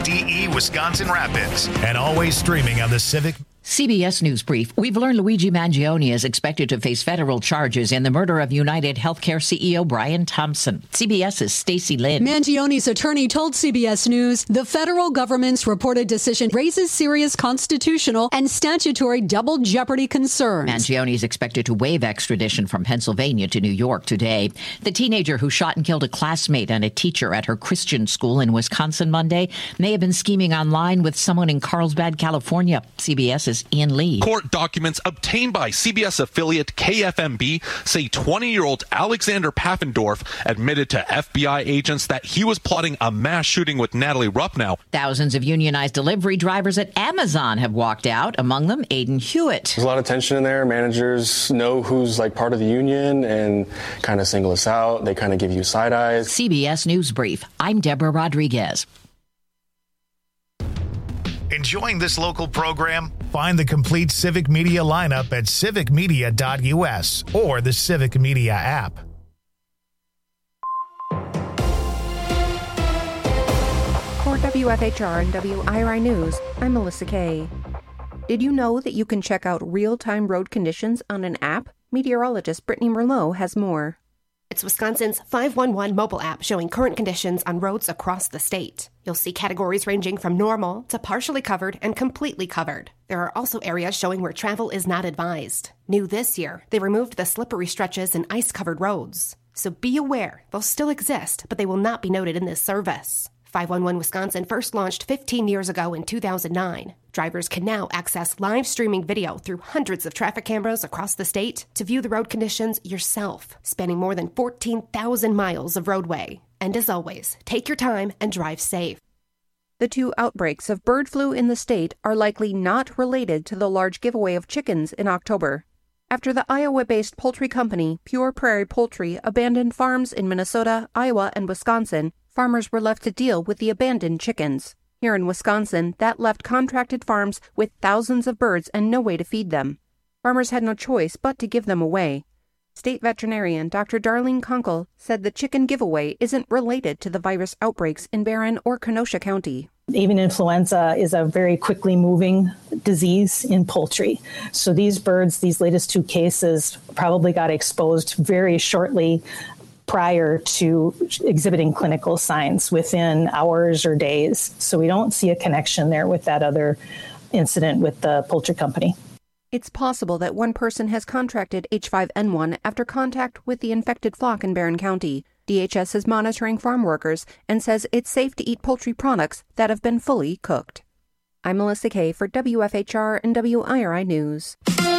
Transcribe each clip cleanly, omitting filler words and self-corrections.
WDE Wisconsin Rapids, and always streaming on the Civic. CBS News Brief. We've learned Luigi Mangione is expected to face federal charges in the murder of United Healthcare CEO Brian Thompson. CBS's Stacey Lynn. Mangione's attorney told CBS News the federal government's reported decision raises serious constitutional and statutory double jeopardy concerns. Mangione is expected to waive extradition from Pennsylvania to New York today. The teenager who shot and killed a classmate and a teacher at her Christian school in Wisconsin Monday may have been scheming online with someone in Carlsbad, California. CBS's Ian Lee. Court documents obtained by CBS affiliate KFMB say 20-year-old Alexander Paffendorf admitted to FBI agents that he was plotting a mass shooting with Natalie Ruppnow. Thousands of unionized delivery drivers at Amazon have walked out, among them Aiden Hewitt. There's a lot of tension in there. Managers know who's like part of the union and kind of single us out. They kind of give you side eyes. CBS News Brief. I'm Deborah Rodriguez. Enjoying this local program? Find the complete Civic Media lineup at civicmedia.us or the Civic Media app. For WFHR and WIRI News, I'm Melissa Kay. Did you know that you can check out real-time road conditions on an app? Meteorologist Brittany Merlot has more. It's Wisconsin's 511 mobile app showing current conditions on roads across the state. You'll see categories ranging from normal to partially covered and completely covered. There are also areas showing where travel is not advised. New this year, they removed the slippery stretches and ice-covered roads. So be aware, they'll still exist, but they will not be noted in this service. 511 Wisconsin first launched 15 years ago in 2009. Drivers can now access live streaming video through hundreds of traffic cameras across the state to view the road conditions yourself, spanning more than 14,000 miles of roadway. And as always, take your time and drive safe. The two outbreaks of bird flu in the state are likely not related to the large giveaway of chickens in October. After the Iowa-based poultry company Pure Prairie Poultry abandoned farms in Minnesota, Iowa, and Wisconsin, farmers were left to deal with the abandoned chickens. Here in Wisconsin, that left contracted farms with thousands of birds and no way to feed them. Farmers had no choice but to give them away. State veterinarian Dr. Darlene Kunkel said the chicken giveaway isn't related to the virus outbreaks in Barron or Kenosha County. Avian influenza is a very quickly moving disease in poultry. So these birds, these latest two cases, probably got exposed very shortly prior to exhibiting clinical signs within hours or days. So we don't see a connection there with that other incident with the poultry company. It's possible that one person has contracted H5N1 after contact with the infected flock in Barron County. DHS is monitoring farm workers and says it's safe to eat poultry products that have been fully cooked. I'm Melissa Kay for WFHR and WIRI News.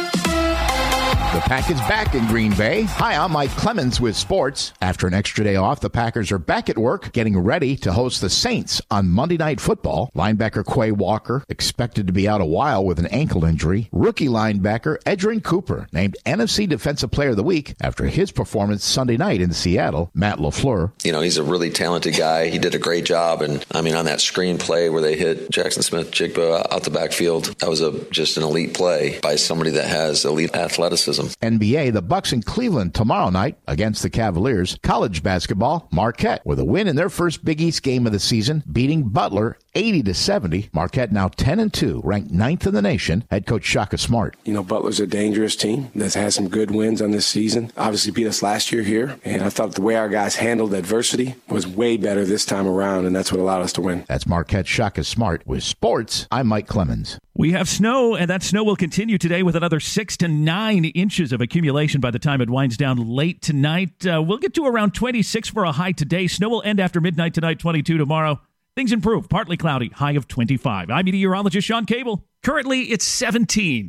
The Pack is back in Green Bay. Hi, I'm Mike Clemens with sports. After an extra day off, the Packers are back at work, getting ready to host the Saints on Monday Night Football. Linebacker Quay Walker, expected to be out a while with an ankle injury. Rookie linebacker Edgerrin Cooper, named NFC Defensive Player of the Week after his performance Sunday night in Seattle. Matt LaFleur. You know, he's a really talented guy. He did a great job. And, I mean, on that screen play where they hit Jackson Smith-Jigba out the backfield, that was just an elite play by somebody that has elite athleticism. NBA, the Bucks in Cleveland tomorrow night against the Cavaliers. College basketball, Marquette with a win in their first Big East game of the season, beating Butler 80-70. Marquette now 10-2, ranked 9th in the nation. Head coach Shaka Smart. You know, Butler's a dangerous team that's had some good wins on this season. Obviously beat us last year here, and I thought the way our guys handled adversity was way better this time around, and that's what allowed us to win. That's Marquette Shaka Smart. With sports, I'm Mike Clemens. We have snow, and that snow will continue today with another 6 to 9 inches of accumulation by the time it winds down late tonight. We'll get to around 26 for a high today. Snow will end after midnight tonight, 22 tomorrow. Things improve. Partly cloudy, high of 25. I'm meteorologist Sean Cable. Currently, it's 17.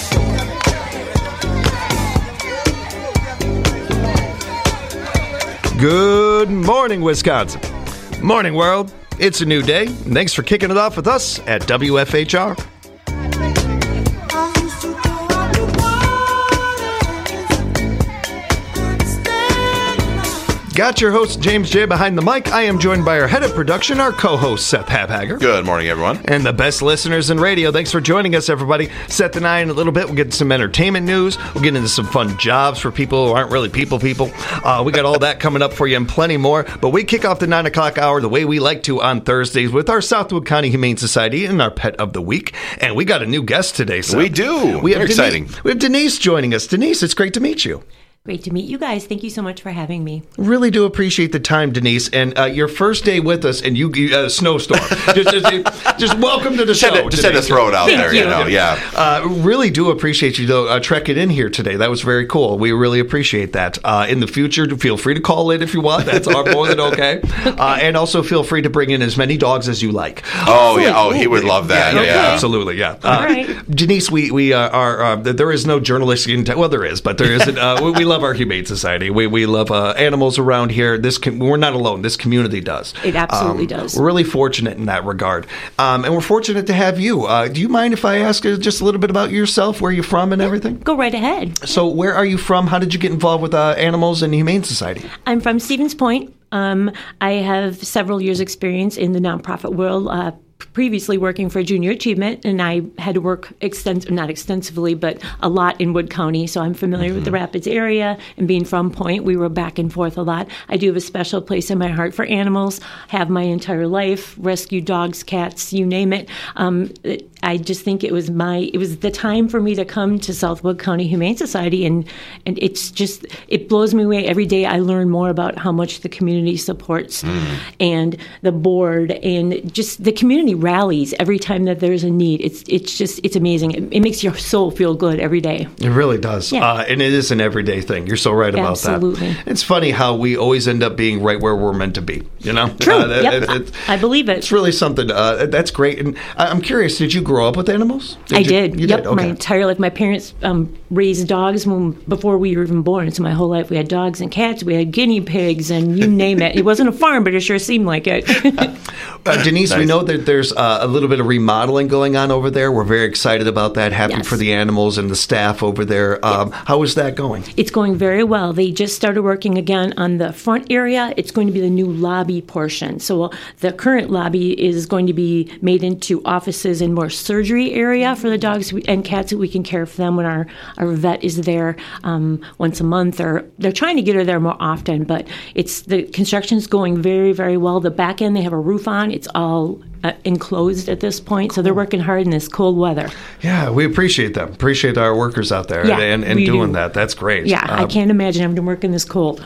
Good morning, Wisconsin. Morning, world. It's a new day. Thanks for kicking it off with us at WFHR. Got your host, James J. behind the mic. I am joined by our head of production, our co-host, Seth Habhager. Good morning, everyone. And the best listeners in radio. Thanks for joining us, everybody. Seth and I, in a little bit, we'll get some entertainment news. We'll get into some fun jobs for people who aren't really people. We got all that coming up for you and plenty more. But we kick off the 9 o'clock hour the way we like to on Thursdays with our Southwood County Humane Society and our Pet of the Week. And we got a new guest today, Seth. We do. Very exciting. We have Denise joining us. Denise, it's great to meet you. Great to meet you guys. Thank you so much for having me. Really do appreciate the time, Denise. And your first day with us, and you snowstorm. just welcome to the show. Just had to throw it out there, you. Yeah. Really do appreciate you, though, trekking in here today. That was very cool. We really appreciate that. In the future, feel free to call in if you want. That's more than okay. And also feel free to bring in as many dogs as you like. Oh, yeah. Oh, he would love that. Yeah. Absolutely, yeah. All right. Denise, we are there is no journalistic, well, there is, but there isn't. We love our Humane Society. We love animals around here. We're not alone. This community does. It absolutely does. We're really fortunate in that regard. And we're fortunate to have you. Do you mind if I ask just a little bit about yourself, where you're from and everything? Go right ahead. So where are you from? How did you get involved with animals and the Humane Society? I'm from Stevens Point. I have several years' experience in the nonprofit world, previously working for Junior Achievement, and I had to work not extensively, but a lot in Wood County, so I'm familiar with the Rapids area, and being from Point, we were back and forth a lot. I do have a special place in my heart for animals, have my entire life, rescued dogs, cats, you name it. I just think it was the time for me to come to Southwood County Humane Society, and it blows me away. Every day I learn more about how much the community supports and the board, and just the community rallies every time that there's a need. It's amazing. It makes your soul feel good every day. It really does. Yeah. And it is an everyday thing. You're so right about Absolutely. that. It's funny how we always end up being right where we're meant to be, you know? True. I believe it. It's really something. That's great. And I'm curious, did you grow up with animals? I did. You did? Okay. My entire life. My parents raised dogs before we were even born. So my whole life we had dogs and cats. We had guinea pigs and you name it. It wasn't a farm, but it sure seemed like it. Denise, nice. We know that there's a little bit of remodeling going on over there. We're very excited about that. Happy for the animals and the staff over there. How is that going? It's going very well. They just started working again on the front area. It's going to be the new lobby portion. So the current lobby is going to be made into offices and more surgery area for the dogs and cats that we can care for them when our vet is there once a month, or they're trying to get her there more often, but the construction's going very, very well. The back end, they have a roof on. It's all enclosed at this point, so they're working hard in this cold weather. Yeah, we appreciate them. Appreciate our workers out there and doing that. That's great. Yeah, I can't imagine having to work in this cold.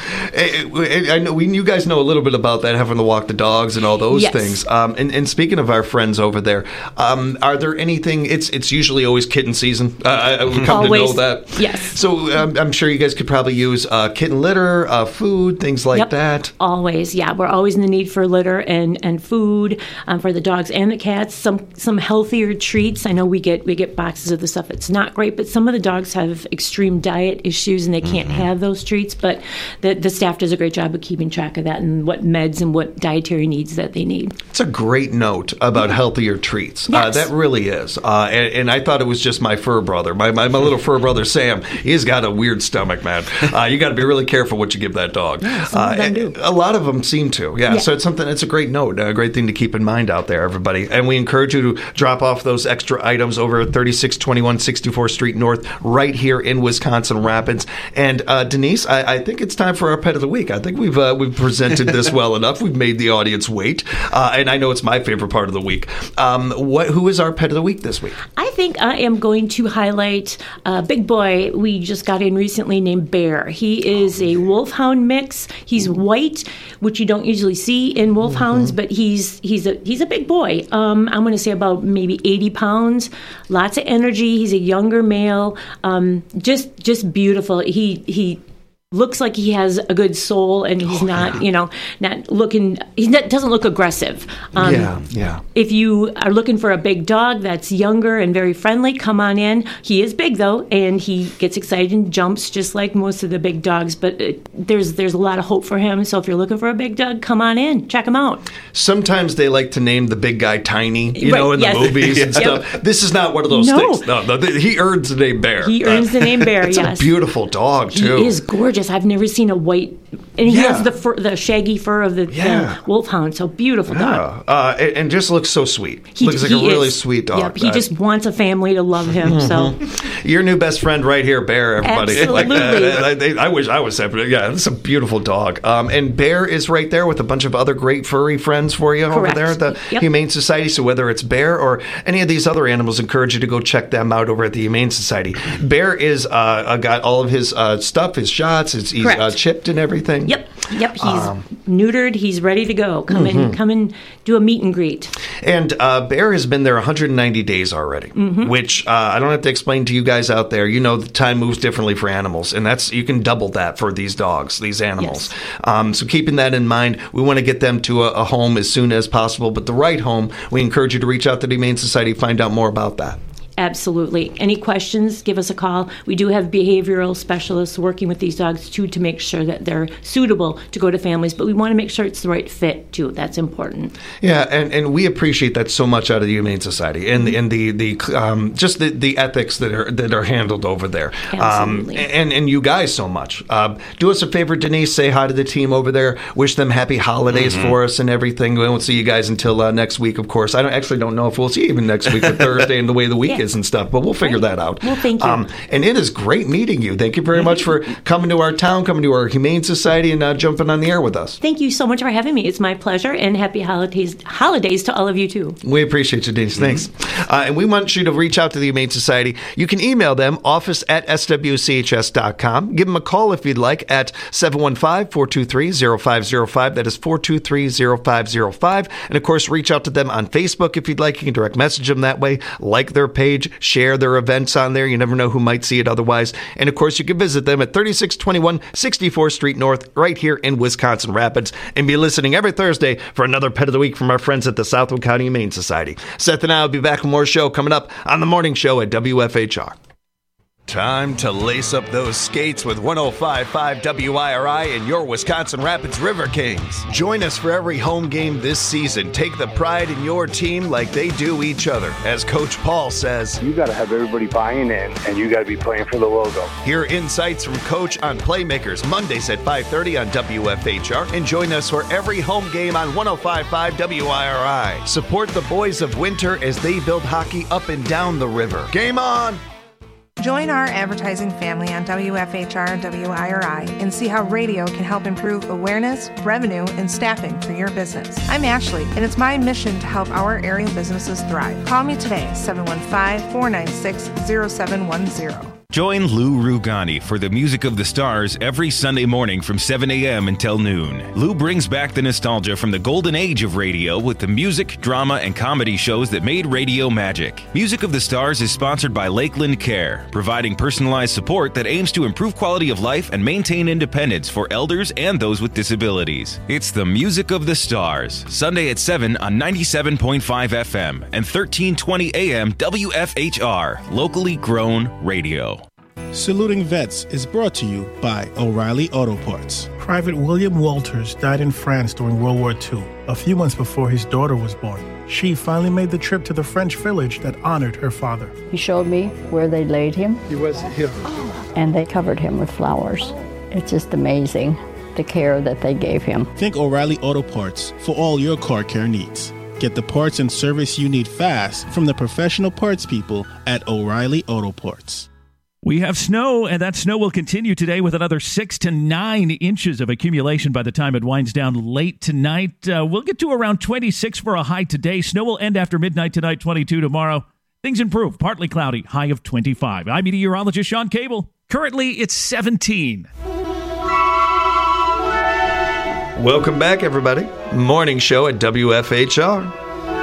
I know you guys know a little bit about that, having to walk the dogs and all those things. And speaking of our friends over there, are there anything? It's usually always kitten season. We come always, to know that. Yes. So I'm sure you guys could probably use kitten litter, food, things like that. Always, yeah. We're always in the need for litter and food for the dogs and the cats. Some healthier treats. I know we get boxes of the stuff that's not great, but some of the dogs have extreme diet issues and they can't have those treats. But the staff does a great job of keeping track of that and what meds and what dietary needs that they need. It's a great note about healthier treats. Yes. That really is. And I thought it was just my fur brother. My little fur brother, Sam, he's got a weird stomach, man. You got to be really careful what you give that dog. Yeah, some of them do. A lot of them seem to. Yeah. So it's a great note, a great thing to keep in mind out there, everybody. And we encourage you to drop off those extra items over at 3621 64th Street North right here in Wisconsin Rapids. And Denise, I think it's time for our Pet of the Week. I think we've presented this well enough. We've made the audience wait. And I know it's my favorite part of the week. Who is our Pet of the Week this week? I think I am going to highlight a big boy we just got in recently named Bear. He is a wolfhound mix. He's white, which you don't usually see in wolfhounds, but he's a big boy. I'm going to say about maybe 80 pounds. Lots of energy. He's a younger male. Just beautiful. He looks like he has a good soul, and he's not looking. Doesn't look aggressive. If you are looking for a big dog that's younger and very friendly, come on in. He is big though, and he gets excited and jumps just like most of the big dogs. But there's a lot of hope for him. So if you're looking for a big dog, come on in, check him out. Sometimes they like to name the big guy Tiny, in the movies and stuff. This is not one of those things. No, he earns the name Bear. He earns the name Bear. It's a beautiful dog too. He is gorgeous. I've never seen a white And he has the shaggy fur of the wolfhound. So beautiful dog. And just looks so sweet. Looks like a really sweet dog. Yep, he just wants a family to love him. So your new best friend right here, Bear, everybody. Absolutely. I wish I was separate. Yeah, it's a beautiful dog. And Bear is right there with a bunch of other great furry friends for you over there at the Humane Society. So whether it's Bear or any of these other animals, encourage you to go check them out over at the Humane Society. Bear is got all of his stuff, his shots. He's chipped and everything. Yep. He's neutered. He's ready to go. Come and do a meet and greet. And Bear has been there 190 days already, which I don't have to explain to you guys out there. You know, the time moves differently for animals, and you can double that for these dogs, these animals. Yes. So keeping that in mind, we want to get them to a home as soon as possible, but the right home. We encourage you to reach out to the Humane Society, find out more about that. Absolutely. Any questions, give us a call. We do have behavioral specialists working with these dogs, too, to make sure that they're suitable to go to families. But we want to make sure it's the right fit, too. That's important. Yeah, and we appreciate that so much out of the Humane Society and the just the ethics that are handled over there. Absolutely. And you guys so much. Do us a favor, Denise. Say hi to the team over there. Wish them happy holidays for us and everything. We won't see you guys until next week, of course. I don't know if we'll see you even next week or Thursday and the way the week is and stuff, but we'll figure that out. Well, thank you. And it is great meeting you. Thank you very much for coming to our town, coming to our Humane Society, and jumping on the air with us. Thank you so much for having me. It's my pleasure, and happy holidays to all of you, too. We appreciate you, Denise. Thanks. And we want you to reach out to the Humane Society. You can email them, office@swchs.com. Give them a call if you'd like at 715-423-0505. That is 423-0505. And, of course, reach out to them on Facebook if you'd like. You can direct message them that way, like their page, share their events on there. You never know who might see it otherwise. And, of course, you can visit them at 3621 64th Street North right here in Wisconsin Rapids and be listening every Thursday for another Pet of the Week from our friends at the Southwood County Humane Society. Seth and I will be back with more show coming up on the morning show at WFHR. Time to lace up those skates with 105.5 WIRI and your Wisconsin Rapids River Kings. Join us for every home game this season. Take the pride in your team like they do each other. As Coach Paul says, you got to have everybody buying in, and you got to be playing for the logo. Hear insights from Coach on Playmakers Mondays at 5:30 on WFHR, and join us for every home game on 105.5 WIRI. Support the boys of Winter as they build hockey up and down the river. Game on! Join our advertising family on WFHR and WIRI and see how radio can help improve awareness, revenue, and staffing for your business. I'm Ashley, and it's my mission to help our area businesses thrive. Call me today, 715-496-0710. Join Lou Rugani for the Music of the Stars every Sunday morning from 7 a.m. until noon. Lou brings back the nostalgia from the golden age of radio with the music, drama, and comedy shows that made radio magic. Music of the Stars is sponsored by Lakeland Care, providing personalized support that aims to improve quality of life and maintain independence for elders and those with disabilities. It's the Music of the Stars, Sunday at 7 on 97.5 FM and 1320 AM WFHR, locally grown radio. Saluting Vets is brought to you by O'Reilly Auto Parts. Private William Walters died in France during World War II, a few months before his daughter was born. She finally made the trip to the French village that honored her father. He showed me where they laid him. He was here. And they covered him with flowers. It's just amazing, the care that they gave him. Think O'Reilly Auto Parts for all your car care needs. Get the parts and service you need fast from the professional parts people at O'Reilly Auto Parts. We have snow, and that snow will continue today with another 6 to 9 inches of accumulation by the time it winds down late tonight. We'll get to around 26 for a high today. Snow will end after midnight tonight, 22 tomorrow. Things improve. Partly cloudy, high of 25. I'm meteorologist Sean Cable. Currently, it's 17. Welcome back, everybody. Morning show at WFHR.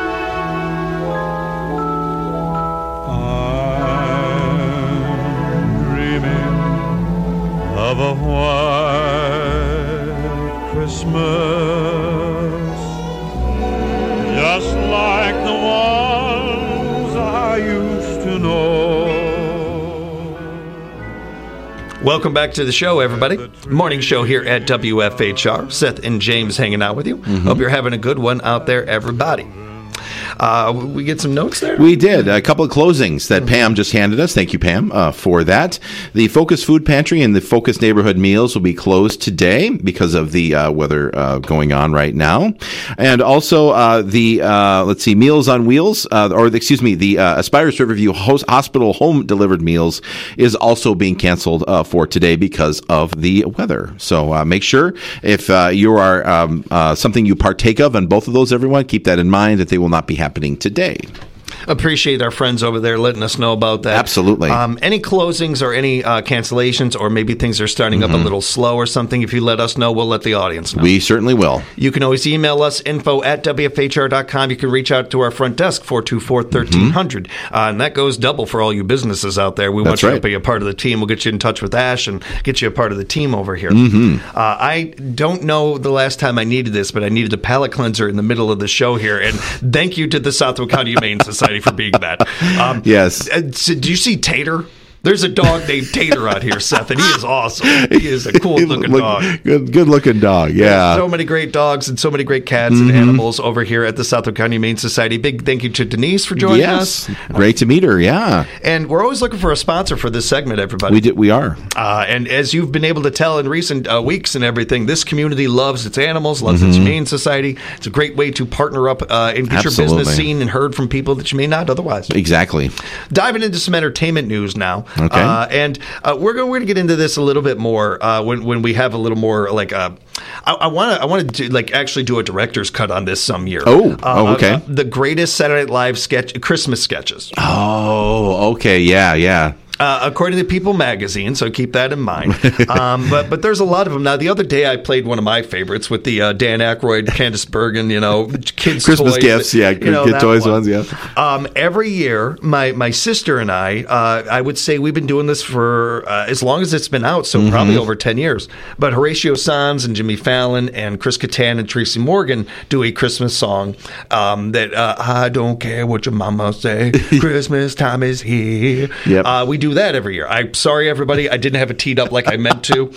Of a white Christmas, just like the ones I used to know. Welcome back to the show, everybody. Morning show here at WFHR. Seth and James hanging out with you. Hope you're having a good one out there, everybody. We get some notes there? We did. A couple of closings that Pam just handed us. Thank you, Pam, for that. The Focus Food Pantry and the Focus Neighborhood Meals will be closed today because of the weather going on right now. And also the Meals on Wheels, the Aspirus Riverview Hospital home delivered meals is also being canceled for today because of the weather. So make sure if you are something you partake of on both of those, everyone, keep that in mind that they will not be happening today. Appreciate our friends over there letting us know about that. Absolutely. Any closings or any cancellations, or maybe things are starting up a little slow or something, if you let us know, we'll let the audience know. We certainly will. You can always email us, info@wfhr.com. You can reach out to our front desk, 424-1300. And that goes double for all you businesses out there. We want you to be a part of the team. We'll get you in touch with Ash and get you a part of the team over here. I don't know the last time I needed this, but I needed a palate cleanser in the middle of the show here. And thank you to the Southwick County Humane Society for being that. Yes. So do you see Tater? There's a dog named Tater out here, Seth, and he is awesome. He is a cool-looking dog. Good-looking dog, yeah. So many great dogs and so many great cats and animals over here at the Southwick County Humane Society. Big thank you to Denise for joining us. Great to meet her, yeah. And we're always looking for a sponsor for this segment, everybody. We are. And as you've been able to tell in recent weeks and everything, this community loves its animals, loves its Humane Society. It's a great way to partner up and get your business seen and heard from people that you may not otherwise. Exactly. Diving into some entertainment news now. Okay. And we're going to get into this a little bit more when we have a little more like I want to like actually do a director's cut on this some year. Okay. The greatest Saturday Night Live Christmas sketches. Oh, okay, yeah. According to People Magazine, so keep that in mind. But there's a lot of them. Now, the other day I played one of my favorites with the Dan Aykroyd, Candace Bergen, kids' Christmas toys. gifts, good toys ones, yeah. Every year, my sister and I would say we've been doing this for as long as it's been out, so probably over 10 years. But Horatio Sanz and Jimmy Fallon and Chris Kattan and Tracy Morgan do a Christmas song that I don't care what your mama say, Christmas time is here. Yep. We do that every year. I'm sorry, everybody. I didn't have it teed up like I meant to.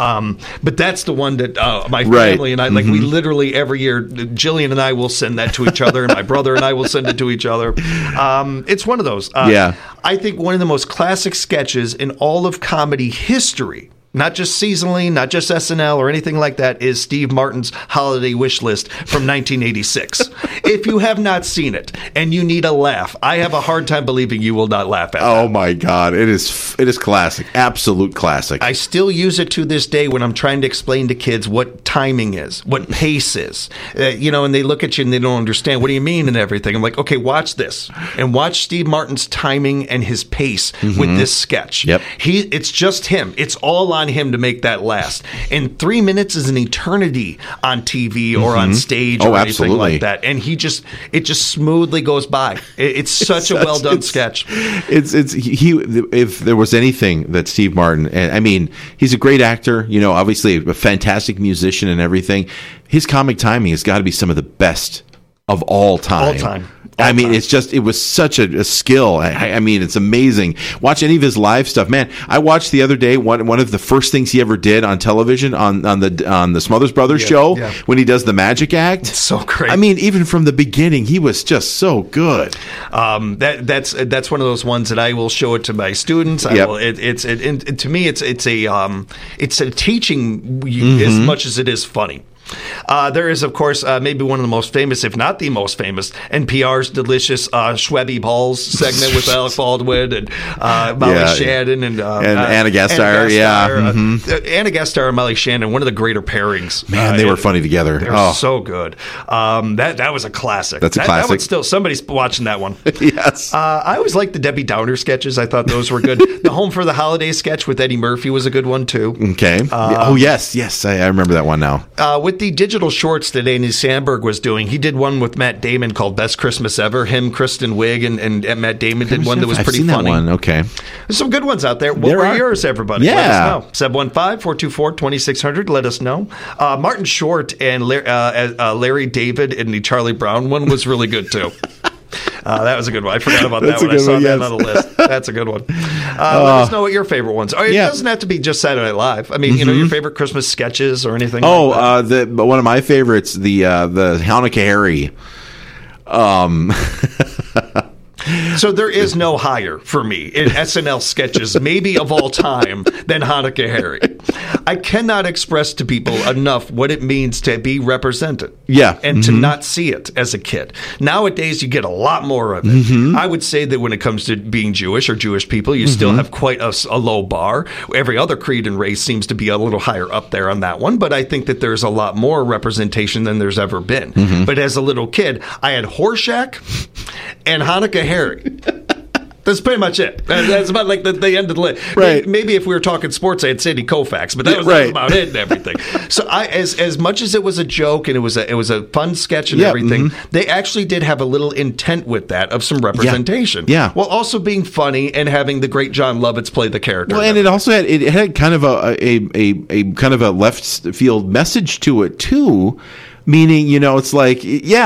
But that's the one that my family and I, we literally every year, Jillian and I will send that to each other, and my brother and I will send it to each other. It's one of those. I think one of the most classic sketches in all of comedy history, not just seasonally, not just SNL or anything like that, is Steve Martin's Holiday Wish List from 1986. If you have not seen it and you need a laugh, I have a hard time believing you will not laugh at it. Oh my God, it is classic, absolute classic. I still use it to this day when I'm trying to explain to kids what timing is, what pace is. And they look at you and they don't understand. What do you mean and everything? I'm like, okay, watch this and watch Steve Martin's timing and his pace with this sketch. Yep. It's just him. It's all on him to make that last. And 3 minutes is an eternity on TV or on stage or anything like that. And it just smoothly goes by. It's such a well done sketch. If there was anything that Steve Martin, and I mean, he's a great actor, obviously a fantastic musician and everything. His comic timing has got to be some of the best of all time. It was such a skill. I mean, it's amazing. Watch any of his live stuff, man. I watched the other day one of the first things he ever did on television on the Smothers Brothers show when he does the magic act. It's so great. I mean, even from the beginning, he was just so good. That's one of those ones that I will show it to my students. To me, it's a teaching as much as it is funny. There is, of course, maybe one of the most famous, if not the most famous, NPR's delicious Schwebby Balls segment with Alec Baldwin and Molly Shannon and Anna Gasteyer. Anna Gasteyer and Molly Shannon, one of the greater pairings. Man, they were funny together. They're so good. That was a classic. That's a classic. That still, somebody's watching that one. Yes. I always liked the Debbie Downer sketches. I thought those were good. The Home for the Holiday sketch with Eddie Murphy was a good one, too. Okay. Yes. I remember that one now. With the digital shorts that Andy Samberg was doing, he did one with Matt Damon called Best Christmas Ever. Him, Kristen Wiig, and Matt Damon did one that was pretty funny. That one. Okay. There's some good ones out there. What were yours, everybody? Yeah. Let us know. 715-424-2600. Let us know. Martin Short and Larry David and the Charlie Brown one was really good, too. That was a good one. I forgot about that one. I saw that on the list. That's a good one. Let us know what your favorite ones are. It doesn't have to be just Saturday Night Live. I mean, your favorite Christmas sketches or anything like that. One of my favorites, the Hanukkah Harry. So there is no higher for me in SNL sketches, maybe of all time, than Hanukkah Harry. I cannot express to people enough what it means to be represented. Yeah. And to not see it as a kid. Nowadays, you get a lot more of it. I would say that when it comes to being Jewish or Jewish people, you still have quite a low bar. Every other creed and race seems to be a little higher up there on that one, but I think that there's a lot more representation than there's ever been. But as a little kid, I had Horshack and Hanukkah Harry. That's pretty much it. That's about like the end of the list. Right. Maybe if we were talking sports, I had Sandy Koufax, but that was about it and everything. So as much as it was a joke and it was a fun sketch and everything, they actually did have a little intent with that of some representation. Yeah. While also being funny and having the great John Lovitz play the character. Well, and it also had kind of a kind of a left field message to it too. Meaning, it's like,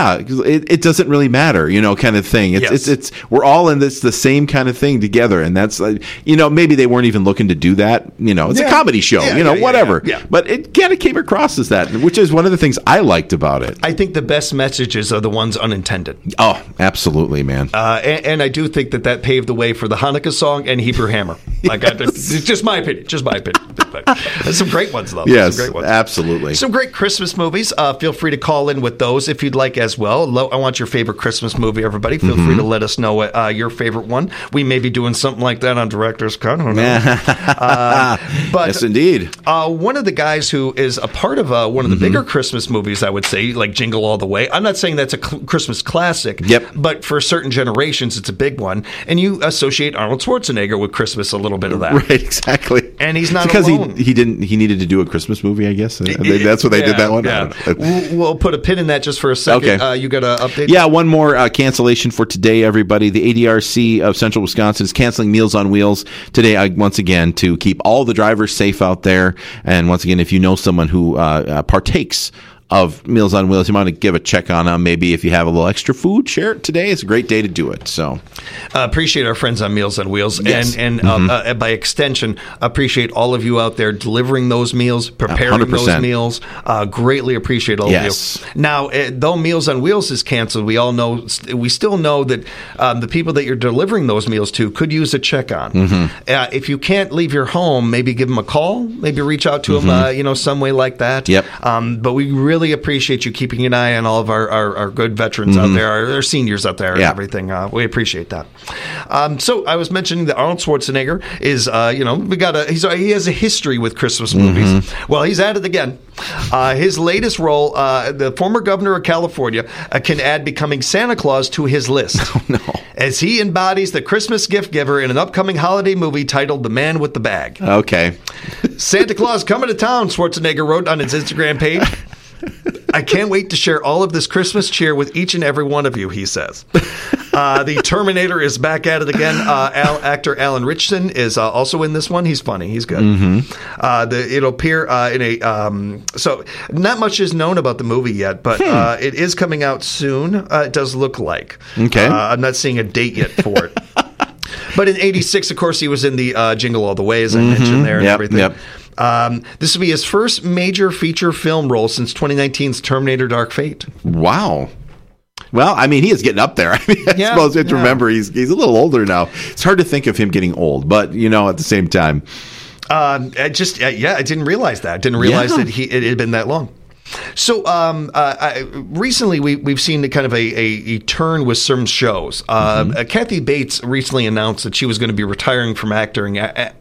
it doesn't really matter, kind of thing. It's we're all in the same kind of thing together, and that's maybe they weren't even looking to do that. It's a comedy show, whatever. Yeah. But it kind of came across as that, which is one of the things I liked about it. I think the best messages are the ones unintended. Oh, absolutely, man. And I do think that paved the way for the Hanukkah song and Hebrew Hammer. It's just my opinion. There's some great ones, though. Yes, some great ones. Absolutely. Some great Christmas movies. Feel free to call in with those if you'd like as well. I want your favorite Christmas movie, everybody. Feel free to let us know your favorite one. We may be doing something like that on Director's Cut. I don't know. But yes, indeed. One of the guys who is a part of one of the bigger Christmas movies, I would say, like Jingle All the Way. I'm not saying that's a Christmas classic, but for certain generations, it's a big one. And you associate Arnold Schwarzenegger with Christmas a little bit of that. Right, exactly. And he's not because alone. He needed to do a Christmas movie, I guess. That's what they did that one. Yeah. We'll put a pin in that just for a second. Okay. You got an update? Yeah, one more cancellation for today, everybody. The ADRC of Central Wisconsin is canceling Meals on Wheels today, once again, to keep all the drivers safe out there. And once again, if you know someone who partakes of Meals on Wheels, you want to give a check on them. Maybe if you have a little extra food, share it today. It's a great day to do it. So, appreciate our friends on Meals on Wheels, yes. and by extension, appreciate all of you out there delivering those meals, preparing 100%. those meals. Greatly appreciate all of you. Now, though Meals on Wheels is canceled, we still know that the people that you're delivering those meals to could use a check on. If you can't leave your home, maybe give them a call, maybe reach out to them, some way like that. Yep. But we really appreciate you keeping an eye on all of our good veterans out there, our seniors out there, and everything. We appreciate that. So I was mentioning that Arnold Schwarzenegger is, he has a history with Christmas movies. Well, he's at it again. His latest role, the former governor of California, can add becoming Santa Claus to his list. Oh, no. As he embodies the Christmas gift giver in an upcoming holiday movie titled The Man with the Bag. Okay. Santa Claus coming to town, Schwarzenegger wrote on his Instagram page. I can't wait to share all of this Christmas cheer with each and every one of you, he says. The Terminator is back at it again. Actor Alan Ritchson is also in this one. He's funny. He's good. It'll appear in a... so not much is known about the movie yet, but it is coming out soon. It does look like. Okay. I'm not seeing a date yet for it. But in 86, of course, he was in the Jingle All the Way, as I mentioned there, and everything. Yep. This will be his first major feature film role since 2019's Terminator Dark Fate. Wow. Well, I mean, he is getting up there. I suppose you have to remember he's a little older now. It's hard to think of him getting old, but, at the same time. I didn't realize that. I didn't realize that it had been that long. So recently we've seen kind of a turn with some shows. Kathy Bates recently announced that she was going to be retiring from acting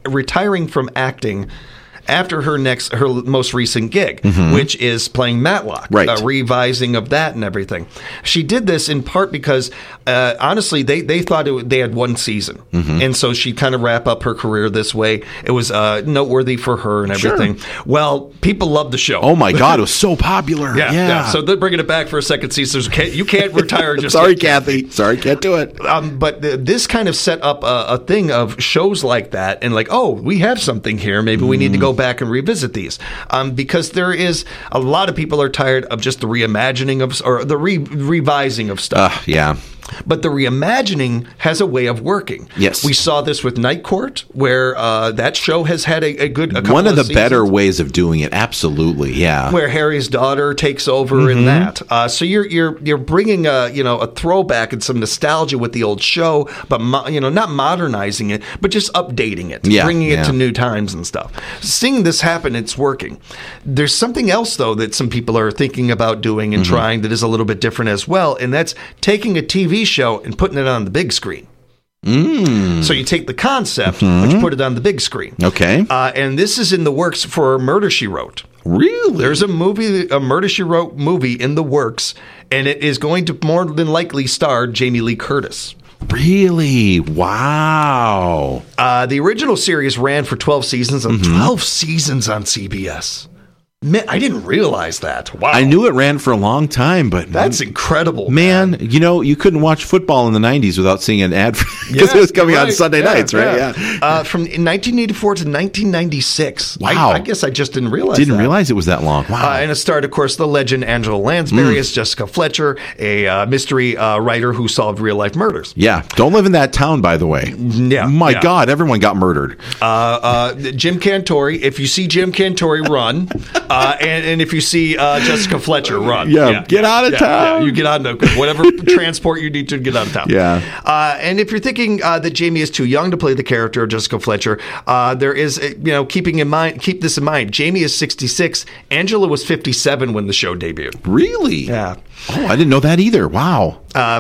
after her most recent gig, which is playing Matlock, a revising of that and everything. She did this in part because, honestly, they thought they had one season. And so she kind of wrap up her career this way. It was noteworthy for her and everything. Sure. Well, people loved the show. Oh, my God. It was so popular. Yeah. So they're bringing it back for a second season. You can't retire just Sorry, Kathy. Sorry, can't do it. But this kind of set up a thing of shows like that and like, oh, we have something here. Maybe we need to go back and revisit these, because there is a lot of people are tired of just the reimagining of or the revising of stuff. But the reimagining has a way of working. Yes. We saw this with Night Court, where that show has had a couple one of the better seasons. ways of doing it. Absolutely, yeah. Where Harry's daughter takes over in that. So you're bringing a throwback and some nostalgia with the old show, but not modernizing it, but just updating it, bringing it to new times and stuff. Seeing this happen, it's working. There's something else though that some people are thinking about doing and trying that is a little bit different as well, and that's taking a TV show and putting it on the big screen. So you take the concept, but you put it on the big screen. Okay. And this is in the works for Murder, She Wrote. Really? There's a Murder, She Wrote movie in the works, and it is going to more than likely star Jamie Lee Curtis. Really? Wow. The original series ran for 12 seasons, and 12 seasons on CBS. Man, I didn't realize that. Wow. I knew it ran for a long time, but... That's incredible. Man, you couldn't watch football in the 90s without seeing an ad because it was coming on Sunday nights, right? Yeah. From 1984 to 1996. Wow. I guess I just didn't realize Didn't realize it was that long. Wow. And it starred, of course, the legend Angela Lansbury as Jessica Fletcher, a mystery writer who solved real-life murders. Yeah. Don't live in that town, by the way. Yeah. My God, everyone got murdered. Jim Cantori, if you see Jim Cantori, run. And if you see Jessica Fletcher, run. Get out of town. You get out of whatever transport you need to get out of town. Yeah. And if you're thinking that Jamie is too young to play the character of Jessica Fletcher, there is, keep this in mind. Jamie is 66. Angela was 57 when the show debuted. Really? Yeah. Oh, I didn't know that either. Wow.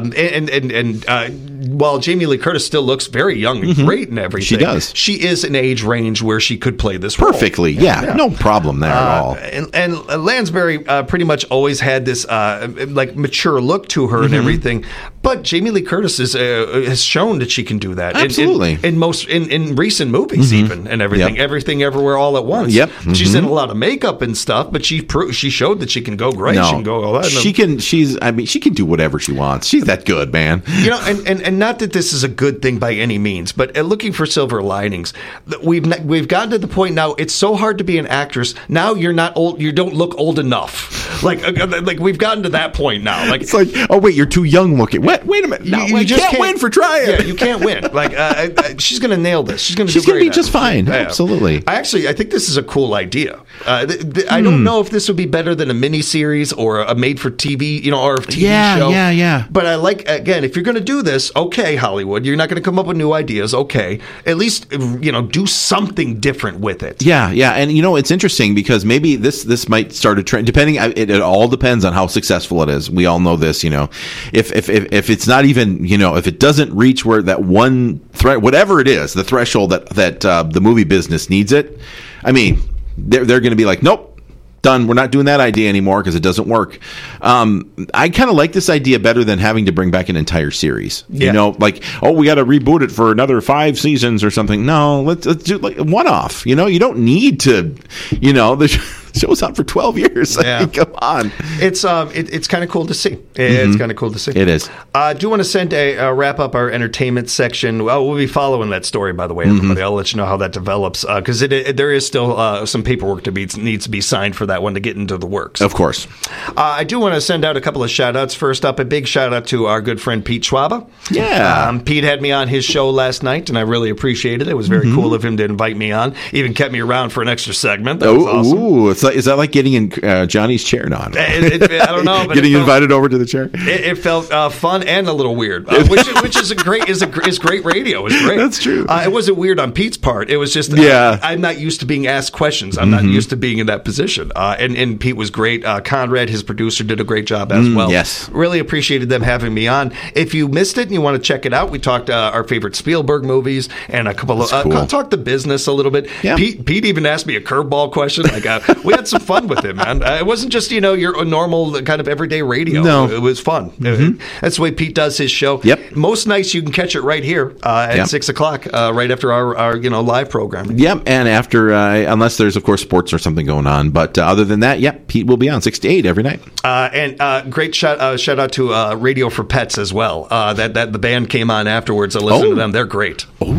And while Jamie Lee Curtis still looks very young and great and everything, she does. She is an age range where she could play this role. Perfectly. Yeah. No problem there at all. And Lansbury pretty much always had this mature look to her and everything. But Jamie Lee Curtis has shown that she can do that. Absolutely. In recent movies even and everything. Yep. Everything Everywhere All at Once. Yep. She's in a lot of makeup and stuff, but she showed that she can go great. No. She can go all that. She can do whatever she wants. She's that good, man. And not that this is a good thing by any means, but looking for silver linings. We've gotten to the point now. It's so hard to be an actress. Now you're not old. You don't look old enough. Like we've gotten to that point now. Like it's like, oh wait, you're too young looking. Wait a minute. No, you just can't win for trying. Yeah, you can't win. She's going to nail this. She's going to be just fine. Absolutely. I think this is a cool idea. I don't know if this would be better than a miniseries or a made-for-TV, or a TV show. Yeah. But I like, again, if you're going to do this, okay, Hollywood, you're not going to come up with new ideas. Okay, at least do something different with it. Yeah. And it's interesting because maybe this might start a trend. Depending, it all depends on how successful it is. We all know this. If it's not even if it doesn't reach where that one whatever it is, the threshold that the movie business needs it. I mean, they're going to be like, nope. Done. We're not doing that idea anymore because it doesn't work. I kind of like this idea better than having to bring back an entire series. We got to reboot it for another 5 seasons or something. No, let's do like one off. You don't need to. The show's on for 12 years. Yeah. I mean, come on. It's kind of cool to see. It's kind of cool to see. It is. I do want to send wrap up our entertainment section. Well, we'll be following that story, by the way, everybody. I'll let you know how that develops because there is still some paperwork needs to be signed for that one to get into the works. Of course. I do want to send out a couple of shout outs. First up, a big shout out to our good friend Pete Schwaba. Yeah. Pete had me on his show last night, and I really appreciated it. It was very cool of him to invite me on. Even kept me around for an extra segment. That was awesome. Ooh, is that like getting in Johnny's chair? No, I don't know. But getting invited over to the chair. It felt fun and a little weird, which is great radio. It's great. That's true. It wasn't weird on Pete's part. It was just I'm not used to being asked questions. I'm not used to being in that position. And Pete was great. Conrad, his producer, did a great job as well. Yes. Really appreciated them having me on. If you missed it and you want to check it out, we talked our favorite Spielberg movies and a couple of talked the business a little bit. Yeah. Pete even asked me a curveball question. We had some fun with it, man. It wasn't just your normal kind of everyday radio. No, it was fun. That's the way Pete does his show. Yep. Most nights you can catch it right here at 6 o'clock, right after our live program. Yep. And after unless there's of course sports or something going on, but other than that, Pete will be on 6 to 8 every night. And great shout out to Radio for Pets as well. That the band came on afterwards. I listened to them. They're great. Oh,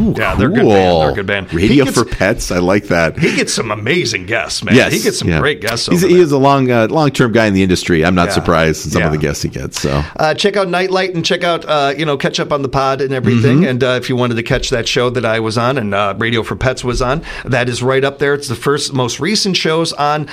Yeah, they're good band. They're a good band. Radio for Pets. I like that. He gets some amazing guests, man. Yes, he gets some great guests. He is a long-term guy in the industry. I'm not surprised in some of the guests he gets. So check out Nightlight and check out catch up on the pod and everything. And if you wanted to catch that show that I was on and Radio for Pets was on, that is right up there. It's the most recent shows on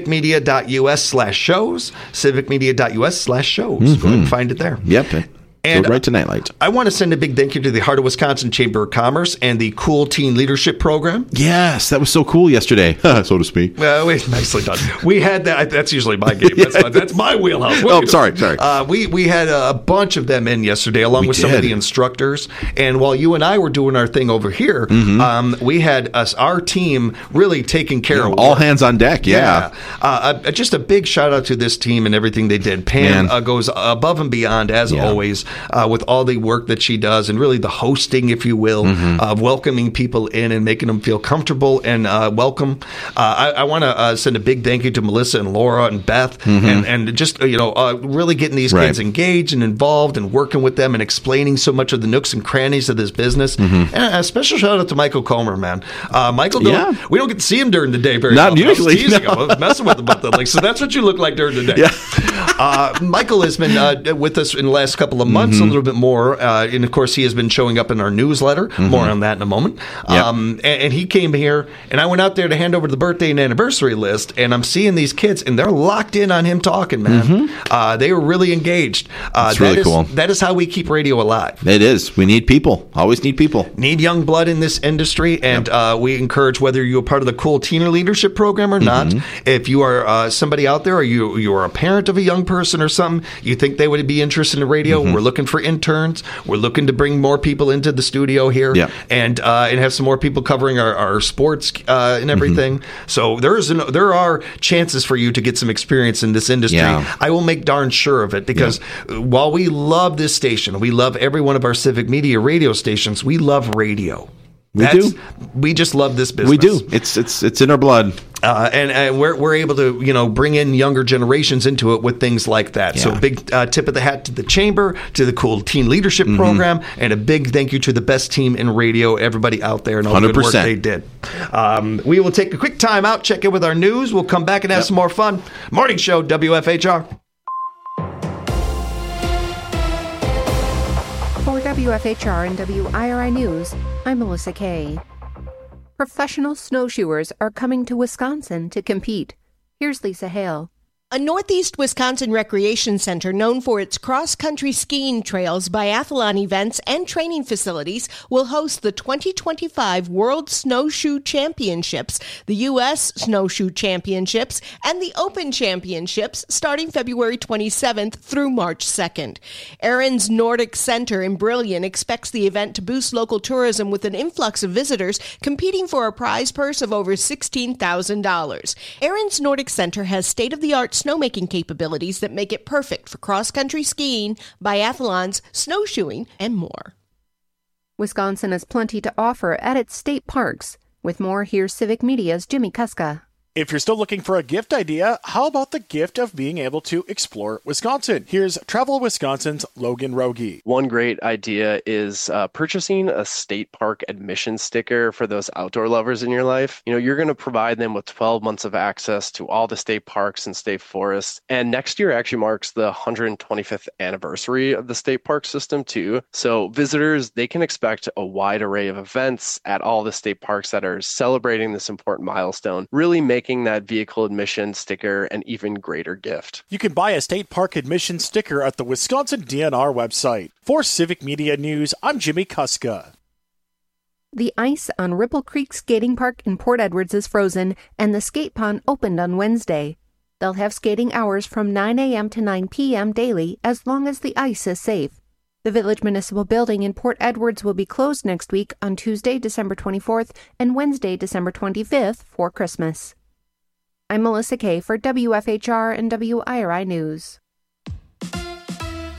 civicmedia.us/shows. Civicmedia.us/shows. Go ahead and find it there. Yep. And go right to Nightlight. I want to send a big thank you to the Heart of Wisconsin Chamber of Commerce and the Cool Teen Leadership Program. Yes, that was so cool yesterday, so to speak. Nicely done. We had that. That's usually my game. That's my wheelhouse. Sorry. We had a bunch of them in yesterday, along with some of the instructors. And while you and I were doing our thing over here, we had our team really taking care of all hands on deck. Yeah. Just a big shout out to this team and everything they did. Pam goes above and beyond as always. With all the work that she does and really the hosting, if you will, of welcoming people in and making them feel comfortable and welcome. I want to send a big thank you to Melissa and Laura and Beth and just, really getting these kids engaged and involved and working with them and explaining so much of the nooks and crannies of this business. And a special shout out to Michael Comer, man. Michael, we don't get to see him during the day very Not often. usually. I was teasing him. I was messing with him about that. So that's what you look like during the day. Michael has been with us in the last couple of months, a little bit more, and of course he has been showing up in our newsletter. More on that in a moment. And he came here, and I went out there to hand over the birthday and anniversary list, and I'm seeing these kids, and they're locked in on him talking, man. They were really engaged. That's really cool. That is how we keep radio alive. It is. We need people. Always need people. Need young blood in this industry, and we encourage, whether you're part of the Cool Teen Leadership Program or not, if you are somebody out there, or you are a parent of a young person or something, you think they would be interested in radio, we're looking for interns. We're looking to bring more people into the studio here and have some more people covering our sports and everything. So there are chances for you to get some experience in this industry. I will make darn sure of it, because while we love this station, we love every one of our Civic Media radio stations, we love radio. We just love this business. We do. It's in our blood. And we're able to bring in younger generations into it with things like that. So big tip of the hat to the Chamber, to the Cool Teen Leadership Program, and a big thank you to the best team in radio, everybody out there, and all the good work they did. We will take a quick time out, check in with our news. We'll come back and have some more fun. Morning Show, WFHR. For WFHR and WIRI News, I'm Melissa Kay. Professional snowshoers are coming to Wisconsin to compete. Here's Lisa Hale. A Northeast Wisconsin recreation center known for its cross-country skiing trails, biathlon events, and training facilities will host the 2025 World Snowshoe Championships, the U.S. Snowshoe Championships, and the Open Championships starting February 27th through March 2nd. Aaron's Nordic Center in Brillion expects the event to boost local tourism with an influx of visitors competing for a prize purse of over $16,000. Aaron's Nordic Center has state-of-the-art snowmaking capabilities that make it perfect for cross-country skiing, biathlons, snowshoeing, and more. Wisconsin has plenty to offer at its state parks. With more, here's Civic Media's Jimmy Kuska. If you're still looking for a gift idea, how about the gift of being able to explore Wisconsin? Here's Travel Wisconsin's Logan Rogie. One great idea is purchasing a state park admission sticker for those outdoor lovers in your life. You're going to provide them with 12 months of access to all the state parks and state forests. And next year actually marks the 125th anniversary of the state park system too. So visitors, they can expect a wide array of events at all the state parks that are celebrating this important milestone, really making that vehicle admission sticker an even greater gift. You can buy a state park admission sticker at the Wisconsin DNR website. For Civic Media News, I'm Jimmy Kuska. The ice on Ripple Creek Skating Park in Port Edwards is frozen, and the skate pond opened on Wednesday. They'll have skating hours from 9 a.m. to 9 p.m. daily as long as the ice is safe. The Village Municipal Building in Port Edwards will be closed next week on Tuesday, December 24th and Wednesday, December 25th for Christmas. I'm Melissa Kay for WFHR and WIRI News.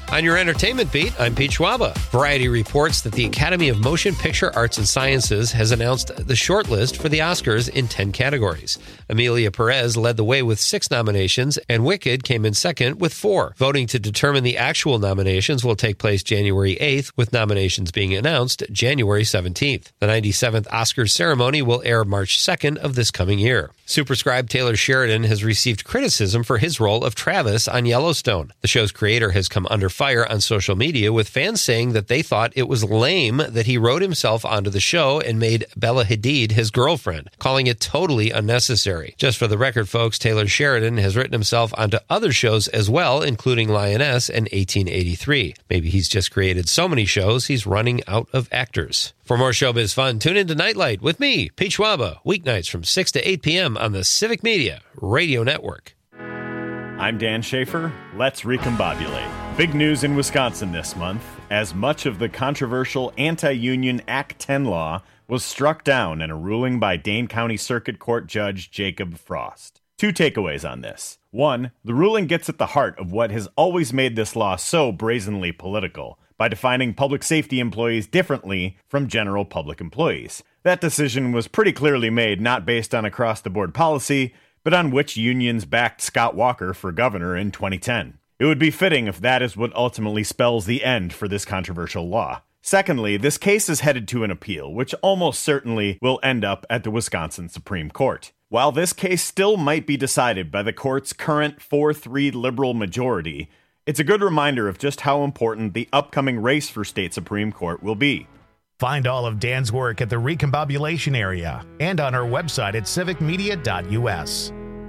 On your entertainment beat, I'm Pete Schwaba. Variety reports that the Academy of Motion Picture Arts and Sciences has announced the shortlist for the Oscars in 10 categories. Emilia Perez led the way with 6 nominations, and Wicked came in second with 4. Voting to determine the actual nominations will take place January 8th, with nominations being announced January 17th. The 97th Oscars ceremony will air March 2nd of this coming year. Superscribe Taylor Sheridan has received criticism for his role of Travis on Yellowstone. The show's creator has come under fire on social media, with fans saying that they thought it was lame that he wrote himself onto the show and made Bella Hadid his girlfriend, calling it totally unnecessary. Just for the record, folks, Taylor Sheridan has written himself onto other shows as well, including Lioness and 1883. Maybe he's just created so many shows he's running out of actors. For more showbiz fun, tune in to Nightlight with me, Pete Schwaba, weeknights from 6 to 8 p.m. on the Civic Media Radio Network. I'm Dan Schaefer. Let's recombobulate. Big news in Wisconsin this month, as much of the controversial anti-union Act 10 law was struck down in a ruling by Dane County Circuit Court Judge Jacob Frost. 2 takeaways on this. 1, the ruling gets at the heart of what has always made this law so brazenly political, by defining public safety employees differently from general public employees. That decision was pretty clearly made not based on across-the-board policy, but on which unions backed Scott Walker for governor in 2010. It would be fitting if that is what ultimately spells the end for this controversial law. Secondly, this case is headed to an appeal, which almost certainly will end up at the Wisconsin Supreme Court. While this case still might be decided by the court's current 4-3 liberal majority, it's a good reminder of just how important the upcoming race for state Supreme Court will be. Find all of Dan's work at the Recombobulation Area and on our website at civicmedia.us.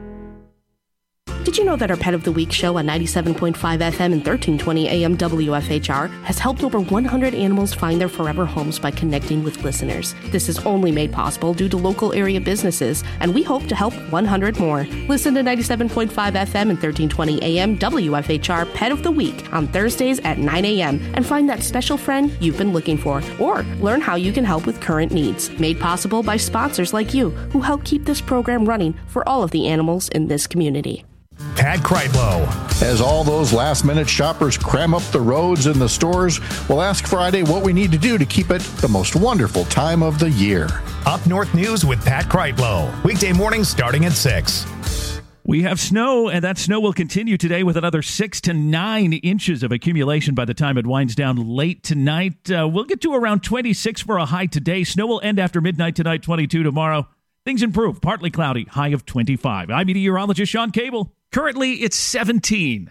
Did you know that our Pet of the Week show on 97.5 FM and 1320 AM WFHR has helped over 100 animals find their forever homes by connecting with listeners? This is only made possible due to local area businesses, and we hope to help 100 more. Listen to 97.5 FM and 1320 AM WFHR Pet of the Week on Thursdays at 9 AM and find that special friend you've been looking for, or learn how you can help with current needs. Made possible by sponsors like you who help keep this program running for all of the animals in this community. Pat Kreitlow. As all those last-minute shoppers cram up the roads and the stores, we'll ask Friday what we need to do to keep it the most wonderful time of the year. Up North News with Pat Kreitlow. Weekday mornings starting at 6. We have snow, and that snow will continue today with another 6 to 9 inches of accumulation by the time it winds down late tonight. We'll get to around 26 for a high today. Snow will end after midnight tonight, 22 tomorrow. Things improve. Partly cloudy, high of 25. I'm meteorologist Sean Cable. Currently, it's 17.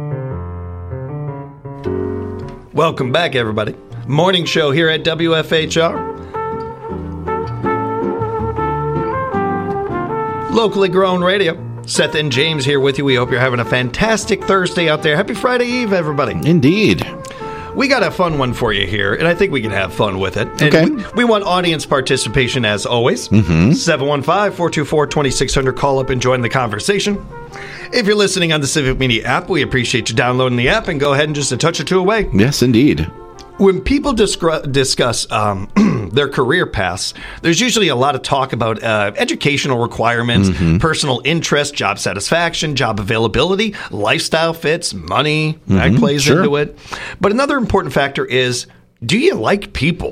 Welcome back, everybody. Morning show here at WFHR. Locally grown radio. Seth and James here with you. We hope you're having a fantastic Thursday out there. Happy Friday Eve, everybody. Indeed. We got a fun one for you here, and I think we can have fun with it. And Okay. we want audience participation as always. 715-424-2600. Call up and join the conversation. If you're listening on the Civic Media app, we appreciate you downloading the app and go ahead and just a touch or two away. Yes, indeed. When people discuss their career paths, there's usually a lot of talk about educational requirements, personal interest, job satisfaction, job availability, lifestyle fits, money, that plays into it. But another important factor is, do you like people?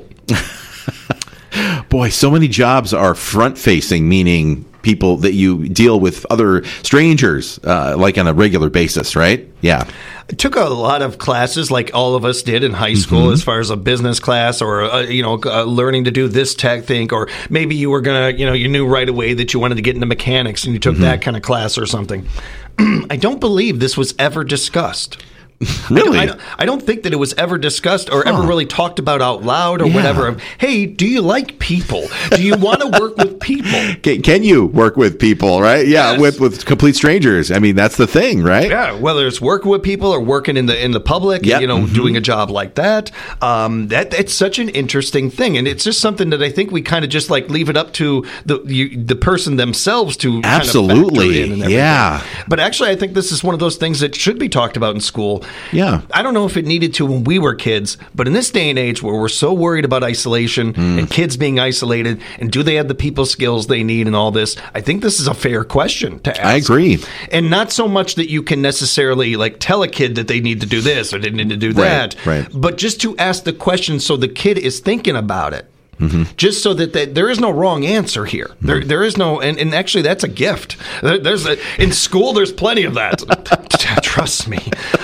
Boy, so many jobs are front-facing, meaning people that you deal with other strangers, like on a regular basis, right? Yeah. I took a lot of classes like all of us did in high school as far as a business class or, learning to do this tech thing, or maybe you were going to, you knew right away that you wanted to get into mechanics and you took that kind of class or something. I don't believe this was ever discussed. Really? I don't think that it was ever discussed or ever really talked about out loud or whatever. Hey, do you like people? Do you want to work with people? Can you work with people, right? Yeah, Yes. with complete strangers. I mean, that's the thing, right? Yeah, whether it's working with people or working in the public, doing a job like that. It's such an interesting thing, and it's just something that I think we kind of just like leave it up to the person themselves to Absolutely, kind of factor in and everything. yeah. But actually, I think this is one of those things that should be talked about in school. Yeah. I don't know if it needed to when we were kids, but in this day and age where we're so worried about isolation and kids being isolated, and do they have the people skills they need and all this, I think this is a fair question to ask. I agree. And not so much that you can necessarily like tell a kid that they need to do this or they need to do that, right. but just to ask the question so the kid is thinking about it. Just so that there is no wrong answer here. There is no, and actually that's a gift. In school, there's plenty of that. Trust me.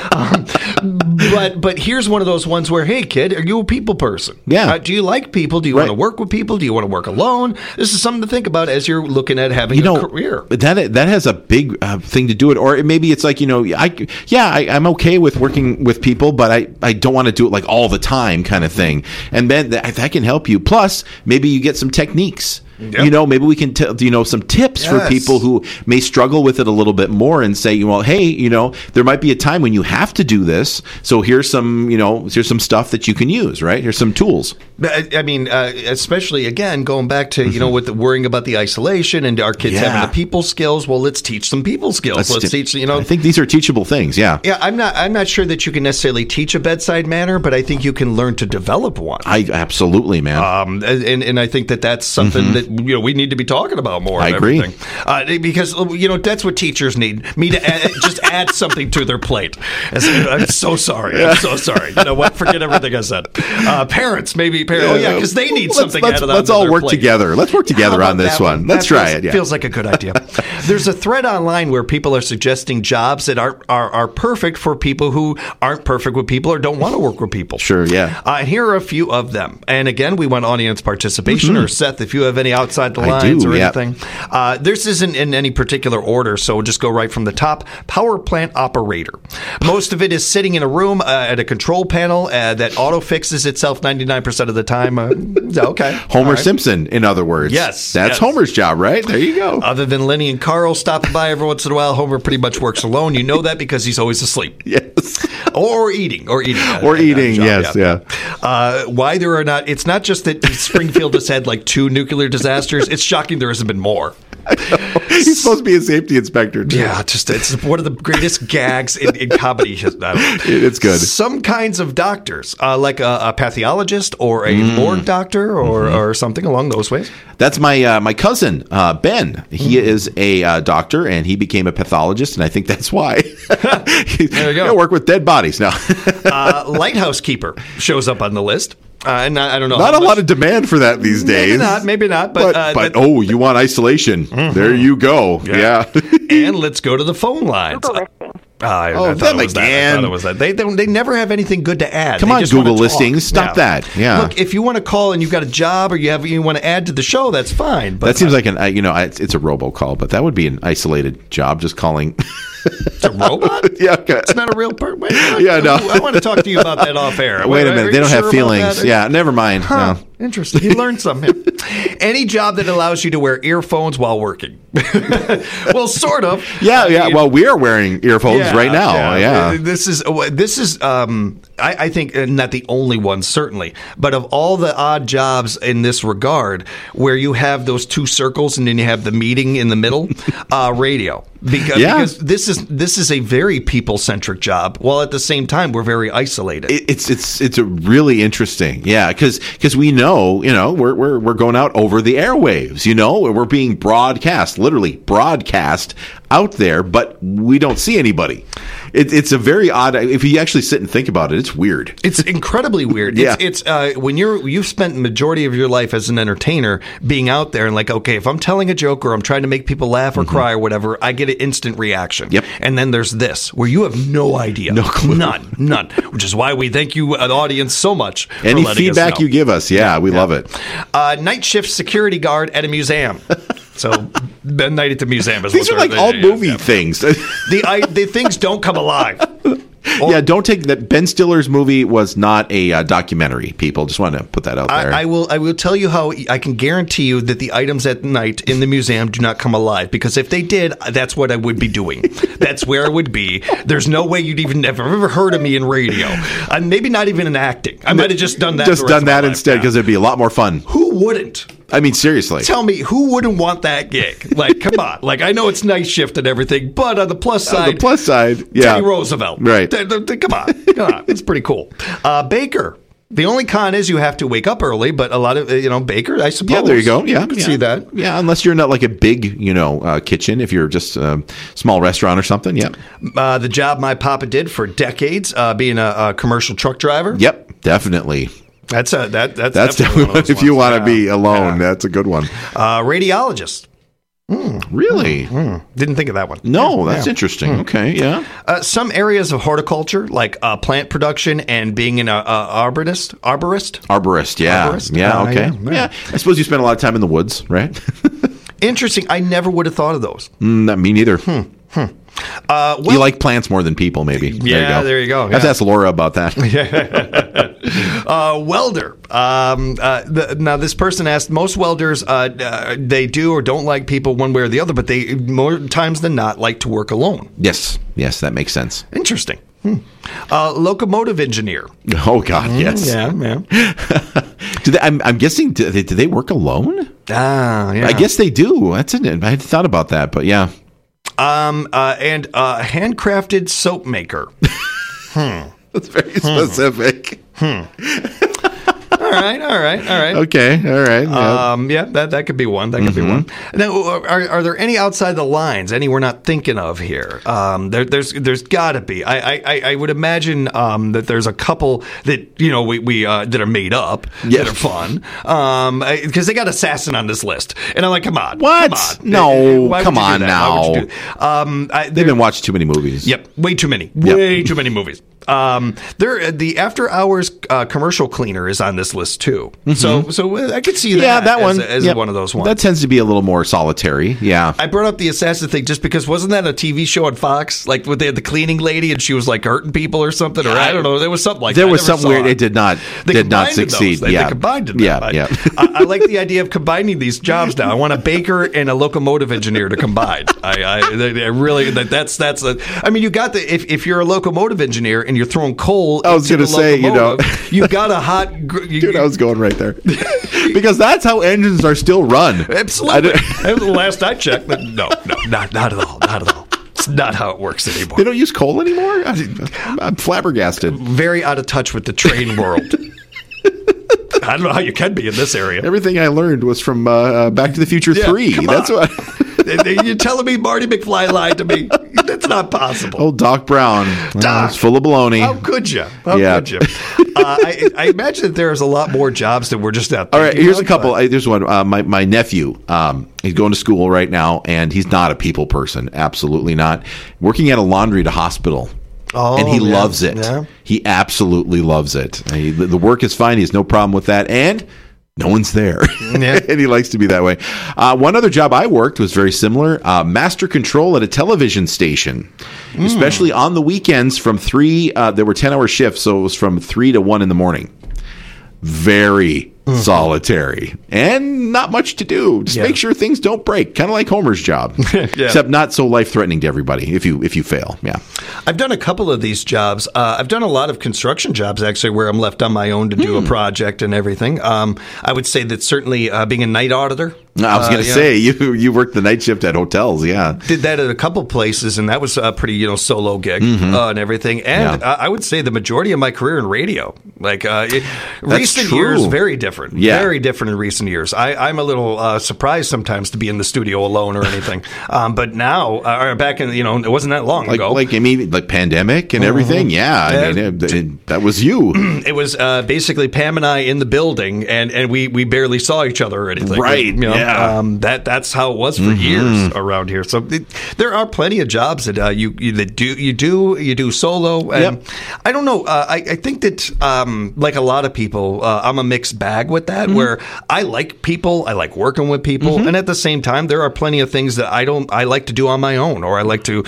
But here's one of those ones where, hey, kid, are you a people person? Yeah. Do you like people? Do you want to work with people? Do you want to work alone? This is something to think about as you're looking at having a career. That has a big thing to do it. Or maybe it's like, I'm okay with working with people, but I don't want to do it like all the time kind of thing. And then that can help you. Plus, maybe you get some techniques. Yep. Maybe we can some tips for people who may struggle with it a little bit more and say, well, hey, there might be a time when you have to do this. So here's some stuff that you can use, right? Here's some tools. I mean, especially again, going back to, with the worrying about the isolation and our kids having the people skills. Well, let's teach them people skills. Let's teach, I think these are teachable things. Yeah. Yeah. I'm not sure that you can necessarily teach a bedside manner, but I think you can learn to develop one. Absolutely, man. And I think that's something that we need to be talking about more. I agree. Because that's what teachers need me to just add something to their plate. I'm so sorry. I'm so sorry. You know what? Forget everything I said. Parents, maybe parents. Oh yeah, because they need something added on. Let's all work together. Let's work together on this one. Let's try it. Yeah. Feels like a good idea. There's a thread online where people are suggesting jobs that are perfect for people who aren't perfect with people or don't want to work with people. Sure. Yeah. And here are a few of them. And again, we want audience participation. Or Seth, if you have any outside the lines or anything. This isn't in any particular order, so we'll just go right from the top. Power plant operator. Most of it is sitting in a room at a control panel that auto fixes itself 99% of the time. Okay. Homer Simpson, in other words. Yes. That's Homer's job, right? There you go. Other than Lenny and Carl stopping by every once in a while, Homer pretty much works alone. You know that because he's always asleep. Yes. Or eating. Yes, yeah. Why there are not, it's not just that Springfield has had like 2 nuclear disasters. It's shocking there hasn't been more. He's supposed to be a safety inspector, too. Yeah, it's one of the greatest gags in comedy. It's good. Some kinds of doctors, like a pathologist or a morgue doctor or something along those ways. That's my cousin, Ben. He is a doctor, and he became a pathologist, and I think that's why. There you go. I work with dead bodies now. Lighthouse keeper shows up on the list. And I don't know. Not a lot of demand for that these days. Maybe not. But you want isolation? There you go. Yeah. And let's go to the phone lines. I thought it was that. They never have anything good to add. Come on, Google listings. Stop that. Yeah. Look, if you want to call and you've got a job or you want to add to the show, that's fine. But that seems like it's a robocall, but that would be an isolated job, just calling. It's a robot? Yeah. Okay. It's not a real person. No. I want to talk to you about that off air. Wait a minute. They don't have feelings. Yeah, never mind. Huh. No. Interesting. You learned something. Any job that allows you to wear earphones while working. Well, sort of. Yeah. Well, we are wearing earphones right now. Yeah. This is. I think not the only one, certainly, but of all the odd jobs in this regard, where you have those 2 circles and then you have the meeting in the middle, radio. Because this is a very people-centric job, while at the same time we're very isolated. It's a really interesting, because we know, we're going out over the airwaves, we're being literally broadcast out there, but we don't see anybody. It's a very odd. If you actually sit and think about it, it's weird. It's incredibly weird. It's when you've spent the majority of your life as an entertainer being out there and like, okay, if I'm telling a joke or I'm trying to make people laugh or cry or whatever, I get an instant reaction. Yep. And then there's this where you have no idea, no clue, none. Which is why we thank you, an audience, so much. Any for letting feedback us know. we give us, we love it. Night shift security guard at a museum. So Ben Knight at the museum is these are like all movie things. The things don't come alive. Don't take that. Ben Stiller's movie was not a documentary. People just want to put that out there. I will tell you how I can guarantee you that the items at night in the museum do not come alive, because if they did, that's what I would be doing. That's where I would be. There's no way you'd even ever heard of me in radio. Maybe not even in acting. I might have just done that. Just done that instead, because it'd be a lot more fun. Who wouldn't? I mean, seriously. Tell me, who wouldn't want that gig? Like, come on. Like, I know it's night shift and everything, but on the plus side, yeah. Teddy Roosevelt. Right. Come on. It's pretty cool. Baker. The only con is you have to wake up early, but a lot of, Baker, I suppose. Yeah, there you go. Yeah. You can see that. Yeah, unless you're not like a big, kitchen. If you're just a small restaurant or something, yeah. The job my papa did for decades, being a commercial truck driver. Yep, definitely. That's definitely one if you want to be alone. Yeah. That's a good one. Radiologist. Really? Didn't think of that one. No, that's interesting. Okay, yeah. Some areas of horticulture, like plant production and being an arborist. Arborist, yeah. Arborist? Yeah, okay. Yeah. I suppose you spend a lot of time in the woods, right? Interesting. I never would have thought of those. Me neither. You like plants more than people, maybe. Yeah, there you go. I have to ask Laura about that. Welder. Now, this person asked, most welders, they do or don't like people one way or the other, but they, more times than not, like to work alone. Yes, that makes sense. Interesting. Locomotive engineer. Oh, God, yes. Yeah. I'm guessing, do they work alone? Yeah. I guess they do. I hadn't thought about that, but yeah. And handcrafted soap maker. That's very specific. All right. Okay, all right. Yeah, that could be one. That could be one. Now, are there any outside the lines? Any we're not thinking of here? There's got to be. I would imagine that there's a couple that we that are made up that are fun. Because they got assassin on this list, and I'm like, come on, what? Come on. No, Why come on now. They've been watching too many movies. Yep, way too many. Way too many movies. The after hours commercial cleaner is on this list too. So I could see that one as one of those ones. That tends to be a little more solitary. Yeah. I brought up the assassin thing just because wasn't that a TV show on Fox? Like they had the cleaning lady and she was like hurting people or something, or I don't know. There was something like that. There was something weird. It did not succeed. They combined them. Yeah. I like the idea of combining these jobs now. I want a baker and a locomotive engineer to combine. I really that's I mean, you got the if you're a locomotive engineer and you're throwing coal. I was going to say, you got a hot. Dude, I was going right there because that's how engines are still run. Absolutely. The last I checked, no, not at all. Not at all. It's not how it works anymore. They don't use coal anymore. I'm flabbergasted. Very out of touch with the train world. I don't know how you can be in this area. Everything I learned was from Back to the Future 3. That's what. You're telling me Marty McFly lied to me? That's not possible. Oh, Doc Brown. Doc. It's full of baloney. How could you? Could you? I imagine that there's a lot more jobs that we're just not thinking. All right, here's a couple. There's one. My nephew, he's going to school right now, and he's not a people person. Absolutely not. Working at a laundry to hospital. Oh, and he loves it. Yeah. He absolutely loves it. The work is fine. He has no problem with that. And no one's there. Yeah. And he likes to be that way. One other job I worked was very similar. Master control at a television station, especially on the weekends from 3. There were 10-hour shifts, so it was from 3 to 1 in the morning. Very solitary and not much to do. Just make sure things don't break. Kind of like Homer's job, except not so life-threatening to everybody if you fail. Yeah, I've done a couple of these jobs. I've done a lot of construction jobs actually, where I'm left on my own to do a project and everything. I would say that certainly being a night auditor. I was going to say you worked the night shift at hotels. Yeah, did that at a couple places, and that was a pretty solo gig and everything. And I would say the majority of my career in radio, like recent years, very different. Very different in recent years. I'm a little surprised sometimes to be in the studio alone or anything. But now, back in it wasn't that long ago. Like pandemic and everything. Yeah, I mean that was you. It was basically Pam and I in the building, and we barely saw each other or anything. Right. That's how it was for years around here. So there are plenty of jobs that you do solo. And I don't know. I think that like a lot of people, I'm a mixed bag with that, where I like people, I like working with people, and at the same time, there are plenty of things that I like to do on my own, or I like to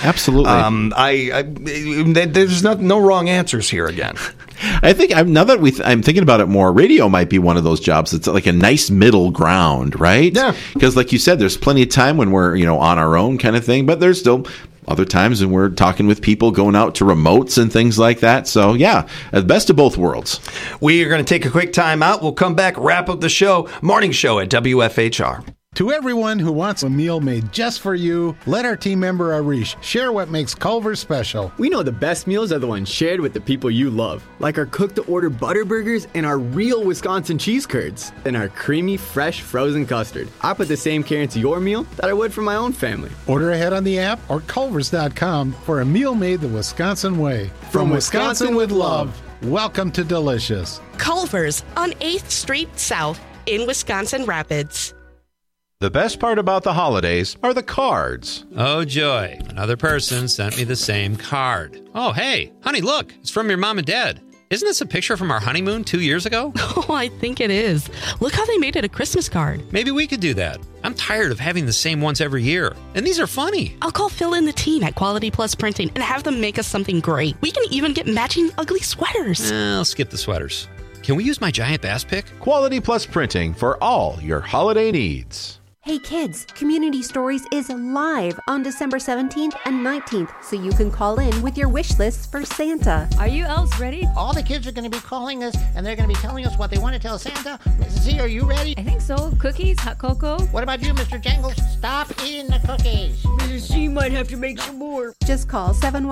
absolutely. There's no wrong answers here again. I think now that I'm thinking about it more, radio might be one of those jobs that's like a nice middle ground, right? Yeah. Because like you said, there's plenty of time when we're on our own kind of thing, but there's still other times when we're talking with people, going out to remotes and things like that. So, yeah, the best of both worlds. We are going to take a quick time out. We'll come back, wrap up the show. Morning show at WFHR. To everyone who wants a meal made just for you, let our team member Arish share what makes Culver's special. We know the best meals are the ones shared with the people you love, like our cooked-to-order butter burgers and our real Wisconsin cheese curds, and our creamy, fresh, frozen custard. I put the same care into your meal that I would for my own family. Order ahead on the app or culvers.com for a meal made the Wisconsin way. From Wisconsin with love, welcome to Delicious. Culver's on 8th Street South in Wisconsin Rapids. The best part about the holidays are the cards. Oh, joy. Another person sent me the same card. Oh, hey, honey, look. It's from your mom and dad. Isn't this a picture from our honeymoon 2 years ago? Oh, I think it is. Look how they made it a Christmas card. Maybe we could do that. I'm tired of having the same ones every year. And these are funny. I'll call Phil and the team at Quality Plus Printing and have them make us something great. We can even get matching ugly sweaters. I'll skip the sweaters. Can we use my giant bass pick? Quality Plus Printing for all your holiday needs. Hey kids, Community Stories is live on December 17th and 19th, so you can call in with your wish lists for Santa. Are you elves ready? All the kids are going to be calling us, and they're going to be telling us what they want to tell Santa. Mrs. Z, are you ready? I think so. Cookies, hot cocoa. What about you, Mr. Jangles? Stop eating the cookies. Mrs. Z might have to make some more. Just call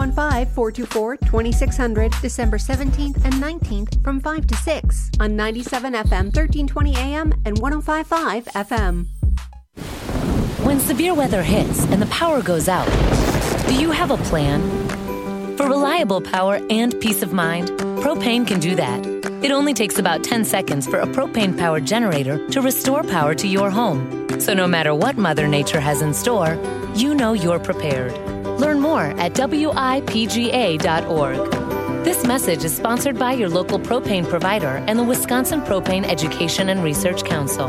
715-424-2600 December 17th and 19th from 5 to 6 on 97 FM, 1320 AM, and 105.5 FM. When severe weather hits and the power goes out, do you have a plan? For reliable power and peace of mind, Propane can do that. It only takes about 10 seconds for a propane-powered generator to restore power to your home. So no matter what Mother Nature has in store, you know you're prepared. Learn more at WIPGA.org. This message is sponsored by your local propane provider and the Wisconsin Propane Education and Research Council.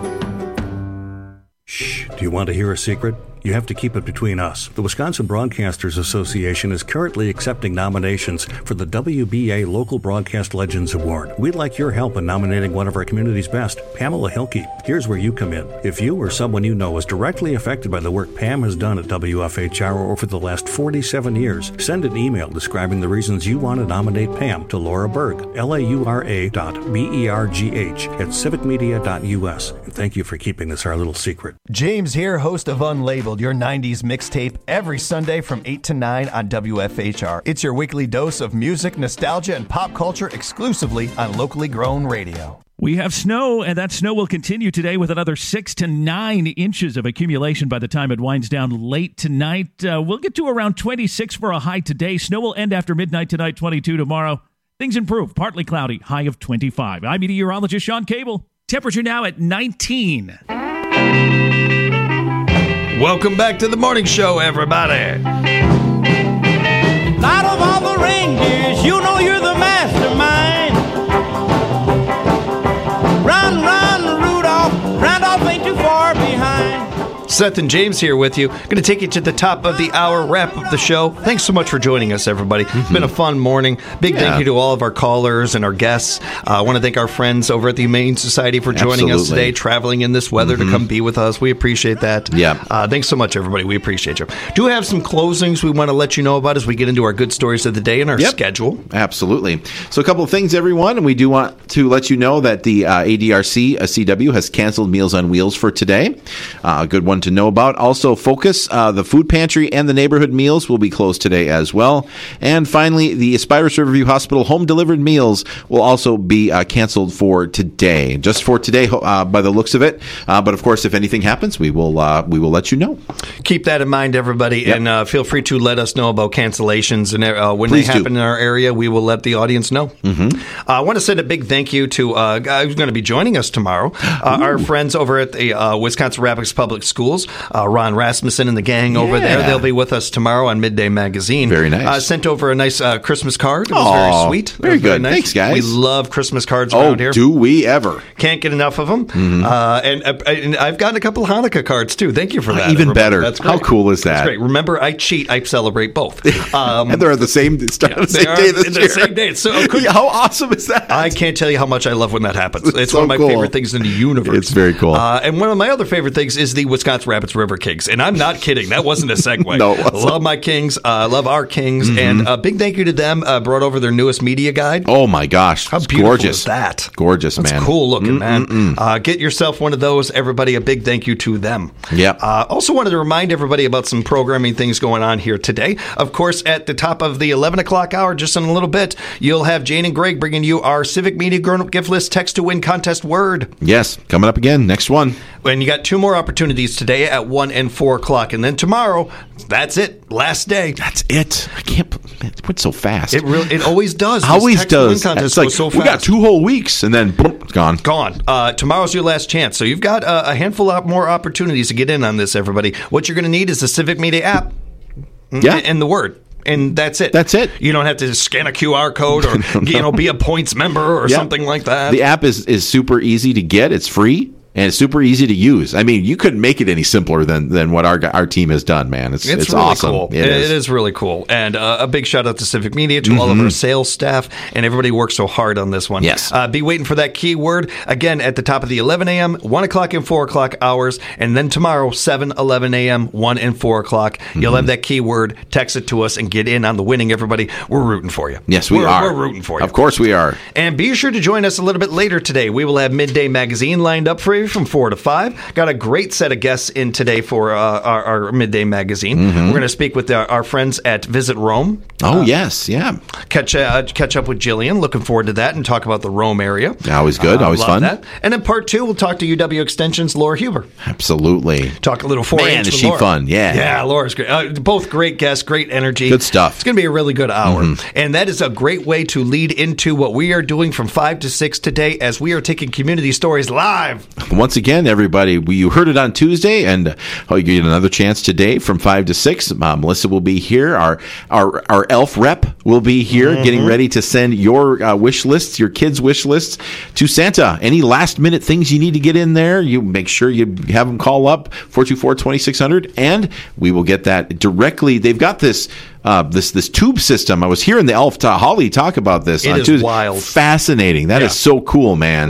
Shh. Do you want to hear a secret? You have to keep it between us. The Wisconsin Broadcasters Association is currently accepting nominations for the WBA Local Broadcast Legends Award. We'd like your help in nominating one of our community's best, Pamela Hilke. Here's where you come in. If you or someone you know is directly affected by the work Pam has done at WFHR over the last 47 years, send an email describing the reasons you want to nominate Pam to Laura Berg, laura.berg@civicmedia.us. And thank you for keeping this our little secret. James here, host of Unlabeled, your 90s mixtape, every Sunday from 8 to 9 on WFHR. It's your weekly dose of music, nostalgia, and pop culture exclusively on locally grown radio. We have snow, and that snow will continue today with another 6 to 9 inches of accumulation by the time it winds down late tonight. We'll get to around 26 for a high today. Snow will end after midnight tonight, 22 tomorrow. Things improve. Partly cloudy, high of 25. I'm meteorologist Sean Cable. Temperature now at 19. Welcome back to the morning show, everybody. Out of all the reindeers, you know you're the mastermind. Run, run, Rudolph. Randolph ain't too far behind. Seth and James here with you. Going to take you to the top of the hour, wrap up the show. Thanks so much for joining us, everybody. It's been a fun morning. Big thank you to all of our callers and our guests. I want to thank our friends over at the Humane Society for joining us today, traveling in this weather to come be with us. We appreciate that. Yeah. Thanks so much, everybody. We appreciate you. Do have some closings we want to let you know about as we get into our good stories of the day and our schedule. Absolutely. So a couple of things, everyone. And we do want to let you know that the ADRC CW has canceled Meals on Wheels for today. A good one to know about. Also, Focus, the food pantry and the neighborhood meals will be closed today as well. And finally, the Aspirus Riverview Hospital home delivered meals will also be canceled for today. Just for today, by the looks of it. But of course, if anything happens, we will let you know. Keep that in mind, everybody, and feel free to let us know about cancellations and when they happen in our area. We will let the audience know. I want to send a big thank you to a guy who's going to be joining us tomorrow. Our friends over at the Wisconsin Rapids Public Schools, Ron Rasmussen and the gang over there. They'll be with us tomorrow on Midday Magazine. Very nice. Sent over a nice Christmas card. It was very sweet. Very good. Nice. Thanks, guys. We love Christmas cards around here. Do we ever? Can't get enough of them. And I've gotten a couple of Hanukkah cards, too. Thank you for that. Even everybody. better. That's great. How cool is that? That's great. Remember, I cheat. I celebrate both. And they're at the same day this year. The same day. So how awesome is that? I can't tell you how much I love when that happens. It's so one of my cool. favorite things in the universe. It's very cool. And one of my other favorite things is the Wisconsin Rapids River Kings. And I'm not kidding. That wasn't a segue. No, it wasn't. Love my Kings. Love our Kings. And a big thank you to them. Brought over their newest media guide. Oh, my gosh. How It's beautiful gorgeous. is that? Gorgeous, That's man. cool looking, man. Get yourself one of those. Everybody, a big thank you to them. Yep. Also wanted to remind everybody about some programming things going on here today. Of course, at the top of the 11 o'clock hour, just in a little bit, you'll have Jane and Greg bringing you our Civic Media Grown-Up Gift List Text to Win contest word. Yes, coming up again. Next one. And you got 2 more opportunities today at 1 and 4 o'clock. And then tomorrow, that's it. Last day. That's it. I can't. It went so fast. It always does. This Always Text to Win does. contest It's like goes so we got fast. 2 whole weeks, and then boom, it's gone. Gone. Tomorrow's your last chance. So you've got a handful of more opportunities to get in on this, everybody. What you're going to need is the Civic Media app and the word. And that's it. That's it. You don't have to scan a QR code or be a points member or something like that. The app is super easy to get. It's free. And it's super easy to use. I mean, you couldn't make it any simpler than what our team has done, man. It's really awesome. Cool. It is really cool. And a big shout out to Civic Media, to all of our sales staff, and everybody who worked so hard on this one. Yes. Be waiting for that keyword, again, at the top of the 11 a.m., 1 o'clock and 4 o'clock hours, and then tomorrow, 7, 11 a.m., 1 and 4 o'clock. You'll have that keyword, text it to us, and get in on the winning, everybody. We're rooting for you. Yes, we are. We're rooting for you. Of course we are. And be sure to join us a little bit later today. We will have Midday Magazine lined up for you from 4 to 5. Got a great set of guests in today for our Midday Magazine. We're going to speak with our friends at Visit Rome. Oh, yes. Yeah. Catch up with Jillian. Looking forward to that and talk about the Rome area. Always good. Always love fun. That. And in part 2, we'll talk to UW Extension's Laura Huber. Absolutely. Talk a little 4-H Man, is with she Laura. fun. Yeah. Yeah, Laura's great. Both great guests, great energy. Good stuff. It's going to be a really good hour. And that is a great way to lead into what we are doing from 5 to 6 today as we are taking community stories live. Once again, everybody, you heard it on Tuesday, and you get another chance today from 5 to 6. Melissa will be here. Our elf rep will be here, getting ready to send your wish lists, your kids' wish lists, to Santa. Any last-minute things you need to get in there, you make sure you have them call up 424-2600, and we will get that directly. They've got this tube system. I was hearing the elf Holly talk about this on Tuesday. Wild. Fascinating. That is so cool, man.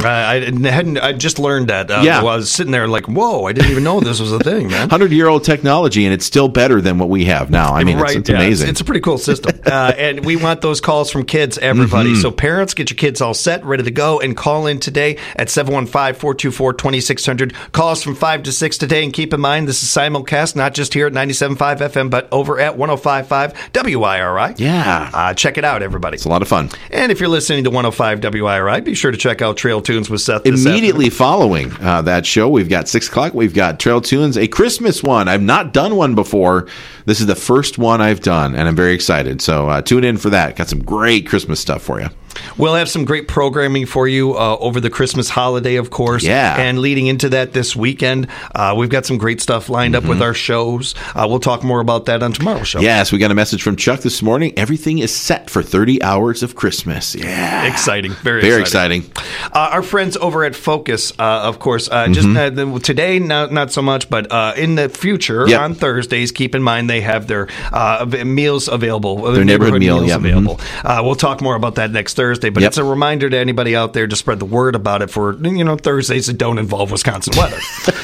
I just learned that. I was sitting there like, whoa, I didn't even know this was a thing, man. 100-year-old technology, and it's still better than what we have now. I mean, it's amazing. It's a pretty cool system. And we want those calls from kids, everybody. So parents, get your kids all set, ready to go, and call in today at 715-424-2600. Call us from 5 to 6 today, and keep in mind, this is simulcast, not just here at 97.5 FM, but over at 105.5 WIRI. Yeah. Check it out, everybody. It's a lot of fun. And if you're listening to 105 WIRI, be sure to check out Trail Tunes with Seth. Immediately following that show, we've got 6 o'clock. We've got Trail Tunes, a Christmas one. I've not done one before. This is the first one I've done, and I'm very excited. So tune in for that. Got some great Christmas stuff for you. We'll have some great programming for you over the Christmas holiday, of course. Yeah. And leading into that this weekend, we've got some great stuff lined up with our shows. We'll talk more about that on tomorrow's show. Yes, we got a message from Chuck this morning. Everything is set for 30 hours of Christmas. Yeah. Exciting. Very exciting. Our friends over at Focus, of course, just today, not so much, but in the future, on Thursdays, keep in mind they have their meals available. Their neighborhood meals available. We'll talk more about that next Thursday, but it's a reminder to anybody out there to spread the word about it for Thursdays that don't involve Wisconsin weather.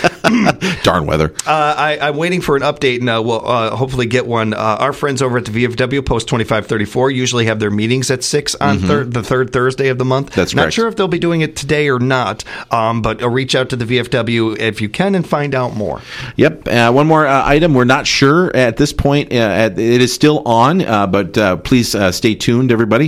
Darn weather. I'm waiting for an update, and we'll hopefully get one. Our friends over at the VFW, Post 2534, usually have their meetings at 6 on the third Thursday of the month. That's not correct. sure if they'll be doing it today or not, but reach out to the VFW if you can and find out more. Yep. One more item. We're not sure at this point. It is still on, but please stay tuned, everybody.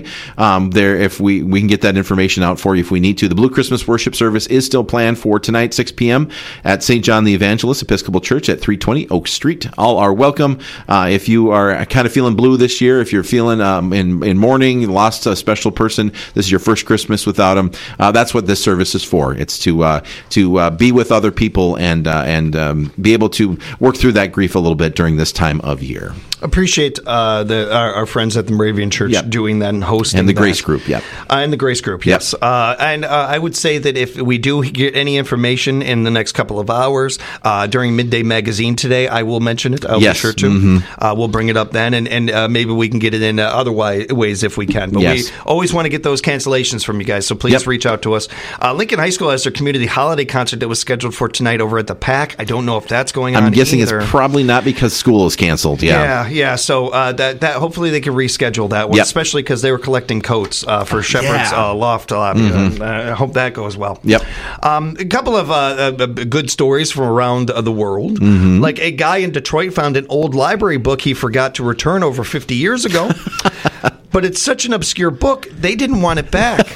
If we can get that information out for you if we need to. The Blue Christmas Worship Service is still planned for tonight, 6 p.m. at St. John the Evangelist Episcopal Church at 320 Oak Street. All are welcome. If you are kind of feeling blue this year, if you're feeling in mourning, lost a special person, this is your first Christmas without them, that's what this service is for. It's to be with other people and be able to work through that grief a little bit during this time of year. Appreciate our friends at the Moravian Church doing that and hosting and the that. Grace Group, And the Grace Group, yes. And I would say that if we do get any information in the next couple of hours during Midday Magazine today, I will mention it. I'll be sure to. We'll bring it up then, and maybe we can get it in other ways if we can. But we always want to get those cancellations from you guys, so please reach out to us. Lincoln High School has their community holiday concert that was scheduled for tonight over at the PAC. I don't know if that's going on. I'm guessing either. It's probably not because school is canceled. Yeah. So that hopefully they can reschedule that one, especially because they were collecting coats for Shepherd's Loft Lobby. I hope that goes well. A couple of good stories from around the world. Like a guy in Detroit found an old library book he forgot to return over 50 years ago, but it's such an obscure book they didn't want it back.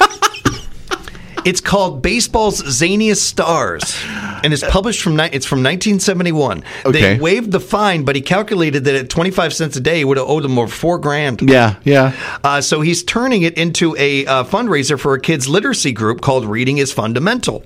It's called Baseball's Zaniest Stars, and it's published from 1971. They waived the fine, but he calculated that at 25 cents a day, he would have owed him over $4,000. So he's turning it into a fundraiser for a kids' literacy group called Reading is Fundamental.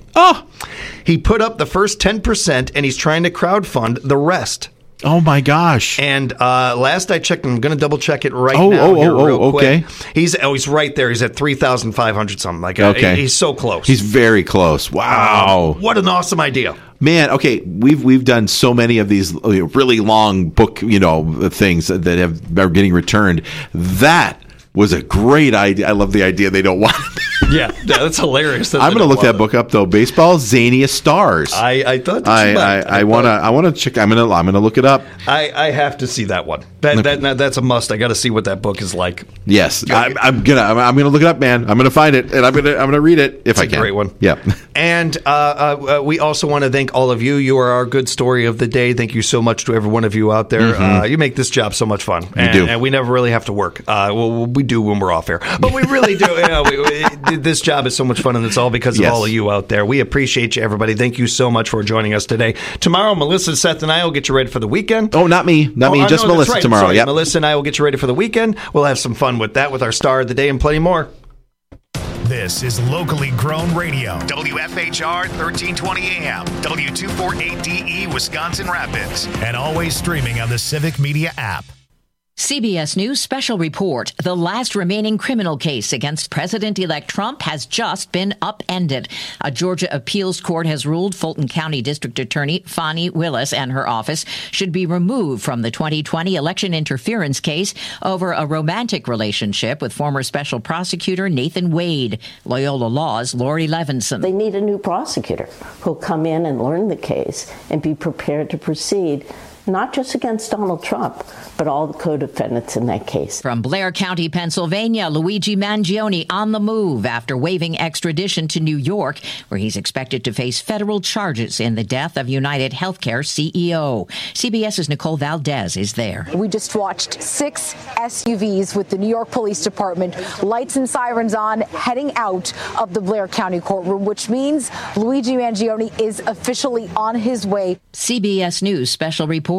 He put up the first 10%, and he's trying to crowdfund the rest. Oh my gosh! And last I checked, I'm going to double check it right now. Real quick. He's right there. He's at 3,500 something. He's so close. He's very close. Wow! What an awesome idea, man. Okay, we've done so many of these really long book things that are getting returned. That was a great idea. I love the idea. They don't want it. Yeah, that's hilarious. I'm going to look that book up though. Baseball's Zaniest Stars. I thought I want to check. I'm going to look it up. I have to see that one. That's a must. I got to see what that book is like. Yes, I'm gonna look it up, man. I'm gonna find it and I'm gonna read it if I can. It's a great one. Yeah. And we also want to thank all of you. You are our good story of the day. Thank you so much to every one of you out there. You make this job so much fun. And we never really have to work. We do when we're off air, but we really do. This job is so much fun, and it's all because of all of you out there. We appreciate you, everybody. Thank you so much for joining us today. Tomorrow, Melissa, Seth, and I will get you ready for the weekend. Oh, not me. Just Melissa tomorrow. Sorry, Melissa and I will get you ready for the weekend. We'll have some fun with that, with our star of the day and plenty more. This is locally grown radio. WFHR 1320 AM, W248DE, Wisconsin Rapids. And always streaming on the Civic Media app. CBS News special report. The last remaining criminal case against President-elect Trump has just been upended. A Georgia appeals court has ruled Fulton County District Attorney Fani Willis and her office should be removed from the 2020 election interference case over a romantic relationship with former special prosecutor Nathan Wade. Loyola Law's Lori Levinson. They need a new prosecutor who'll come in and learn the case and be prepared to proceed not just against Donald Trump, but all the co-defendants in that case. From Blair County, Pennsylvania, Luigi Mangione on the move after waiving extradition to New York, where he's expected to face federal charges in the death of United Healthcare CEO. CBS's Nicole Valdez is there. We just watched 6 SUVs with the New York Police Department, lights and sirens on, heading out of the Blair County courtroom, which means Luigi Mangione is officially on his way. CBS News special report.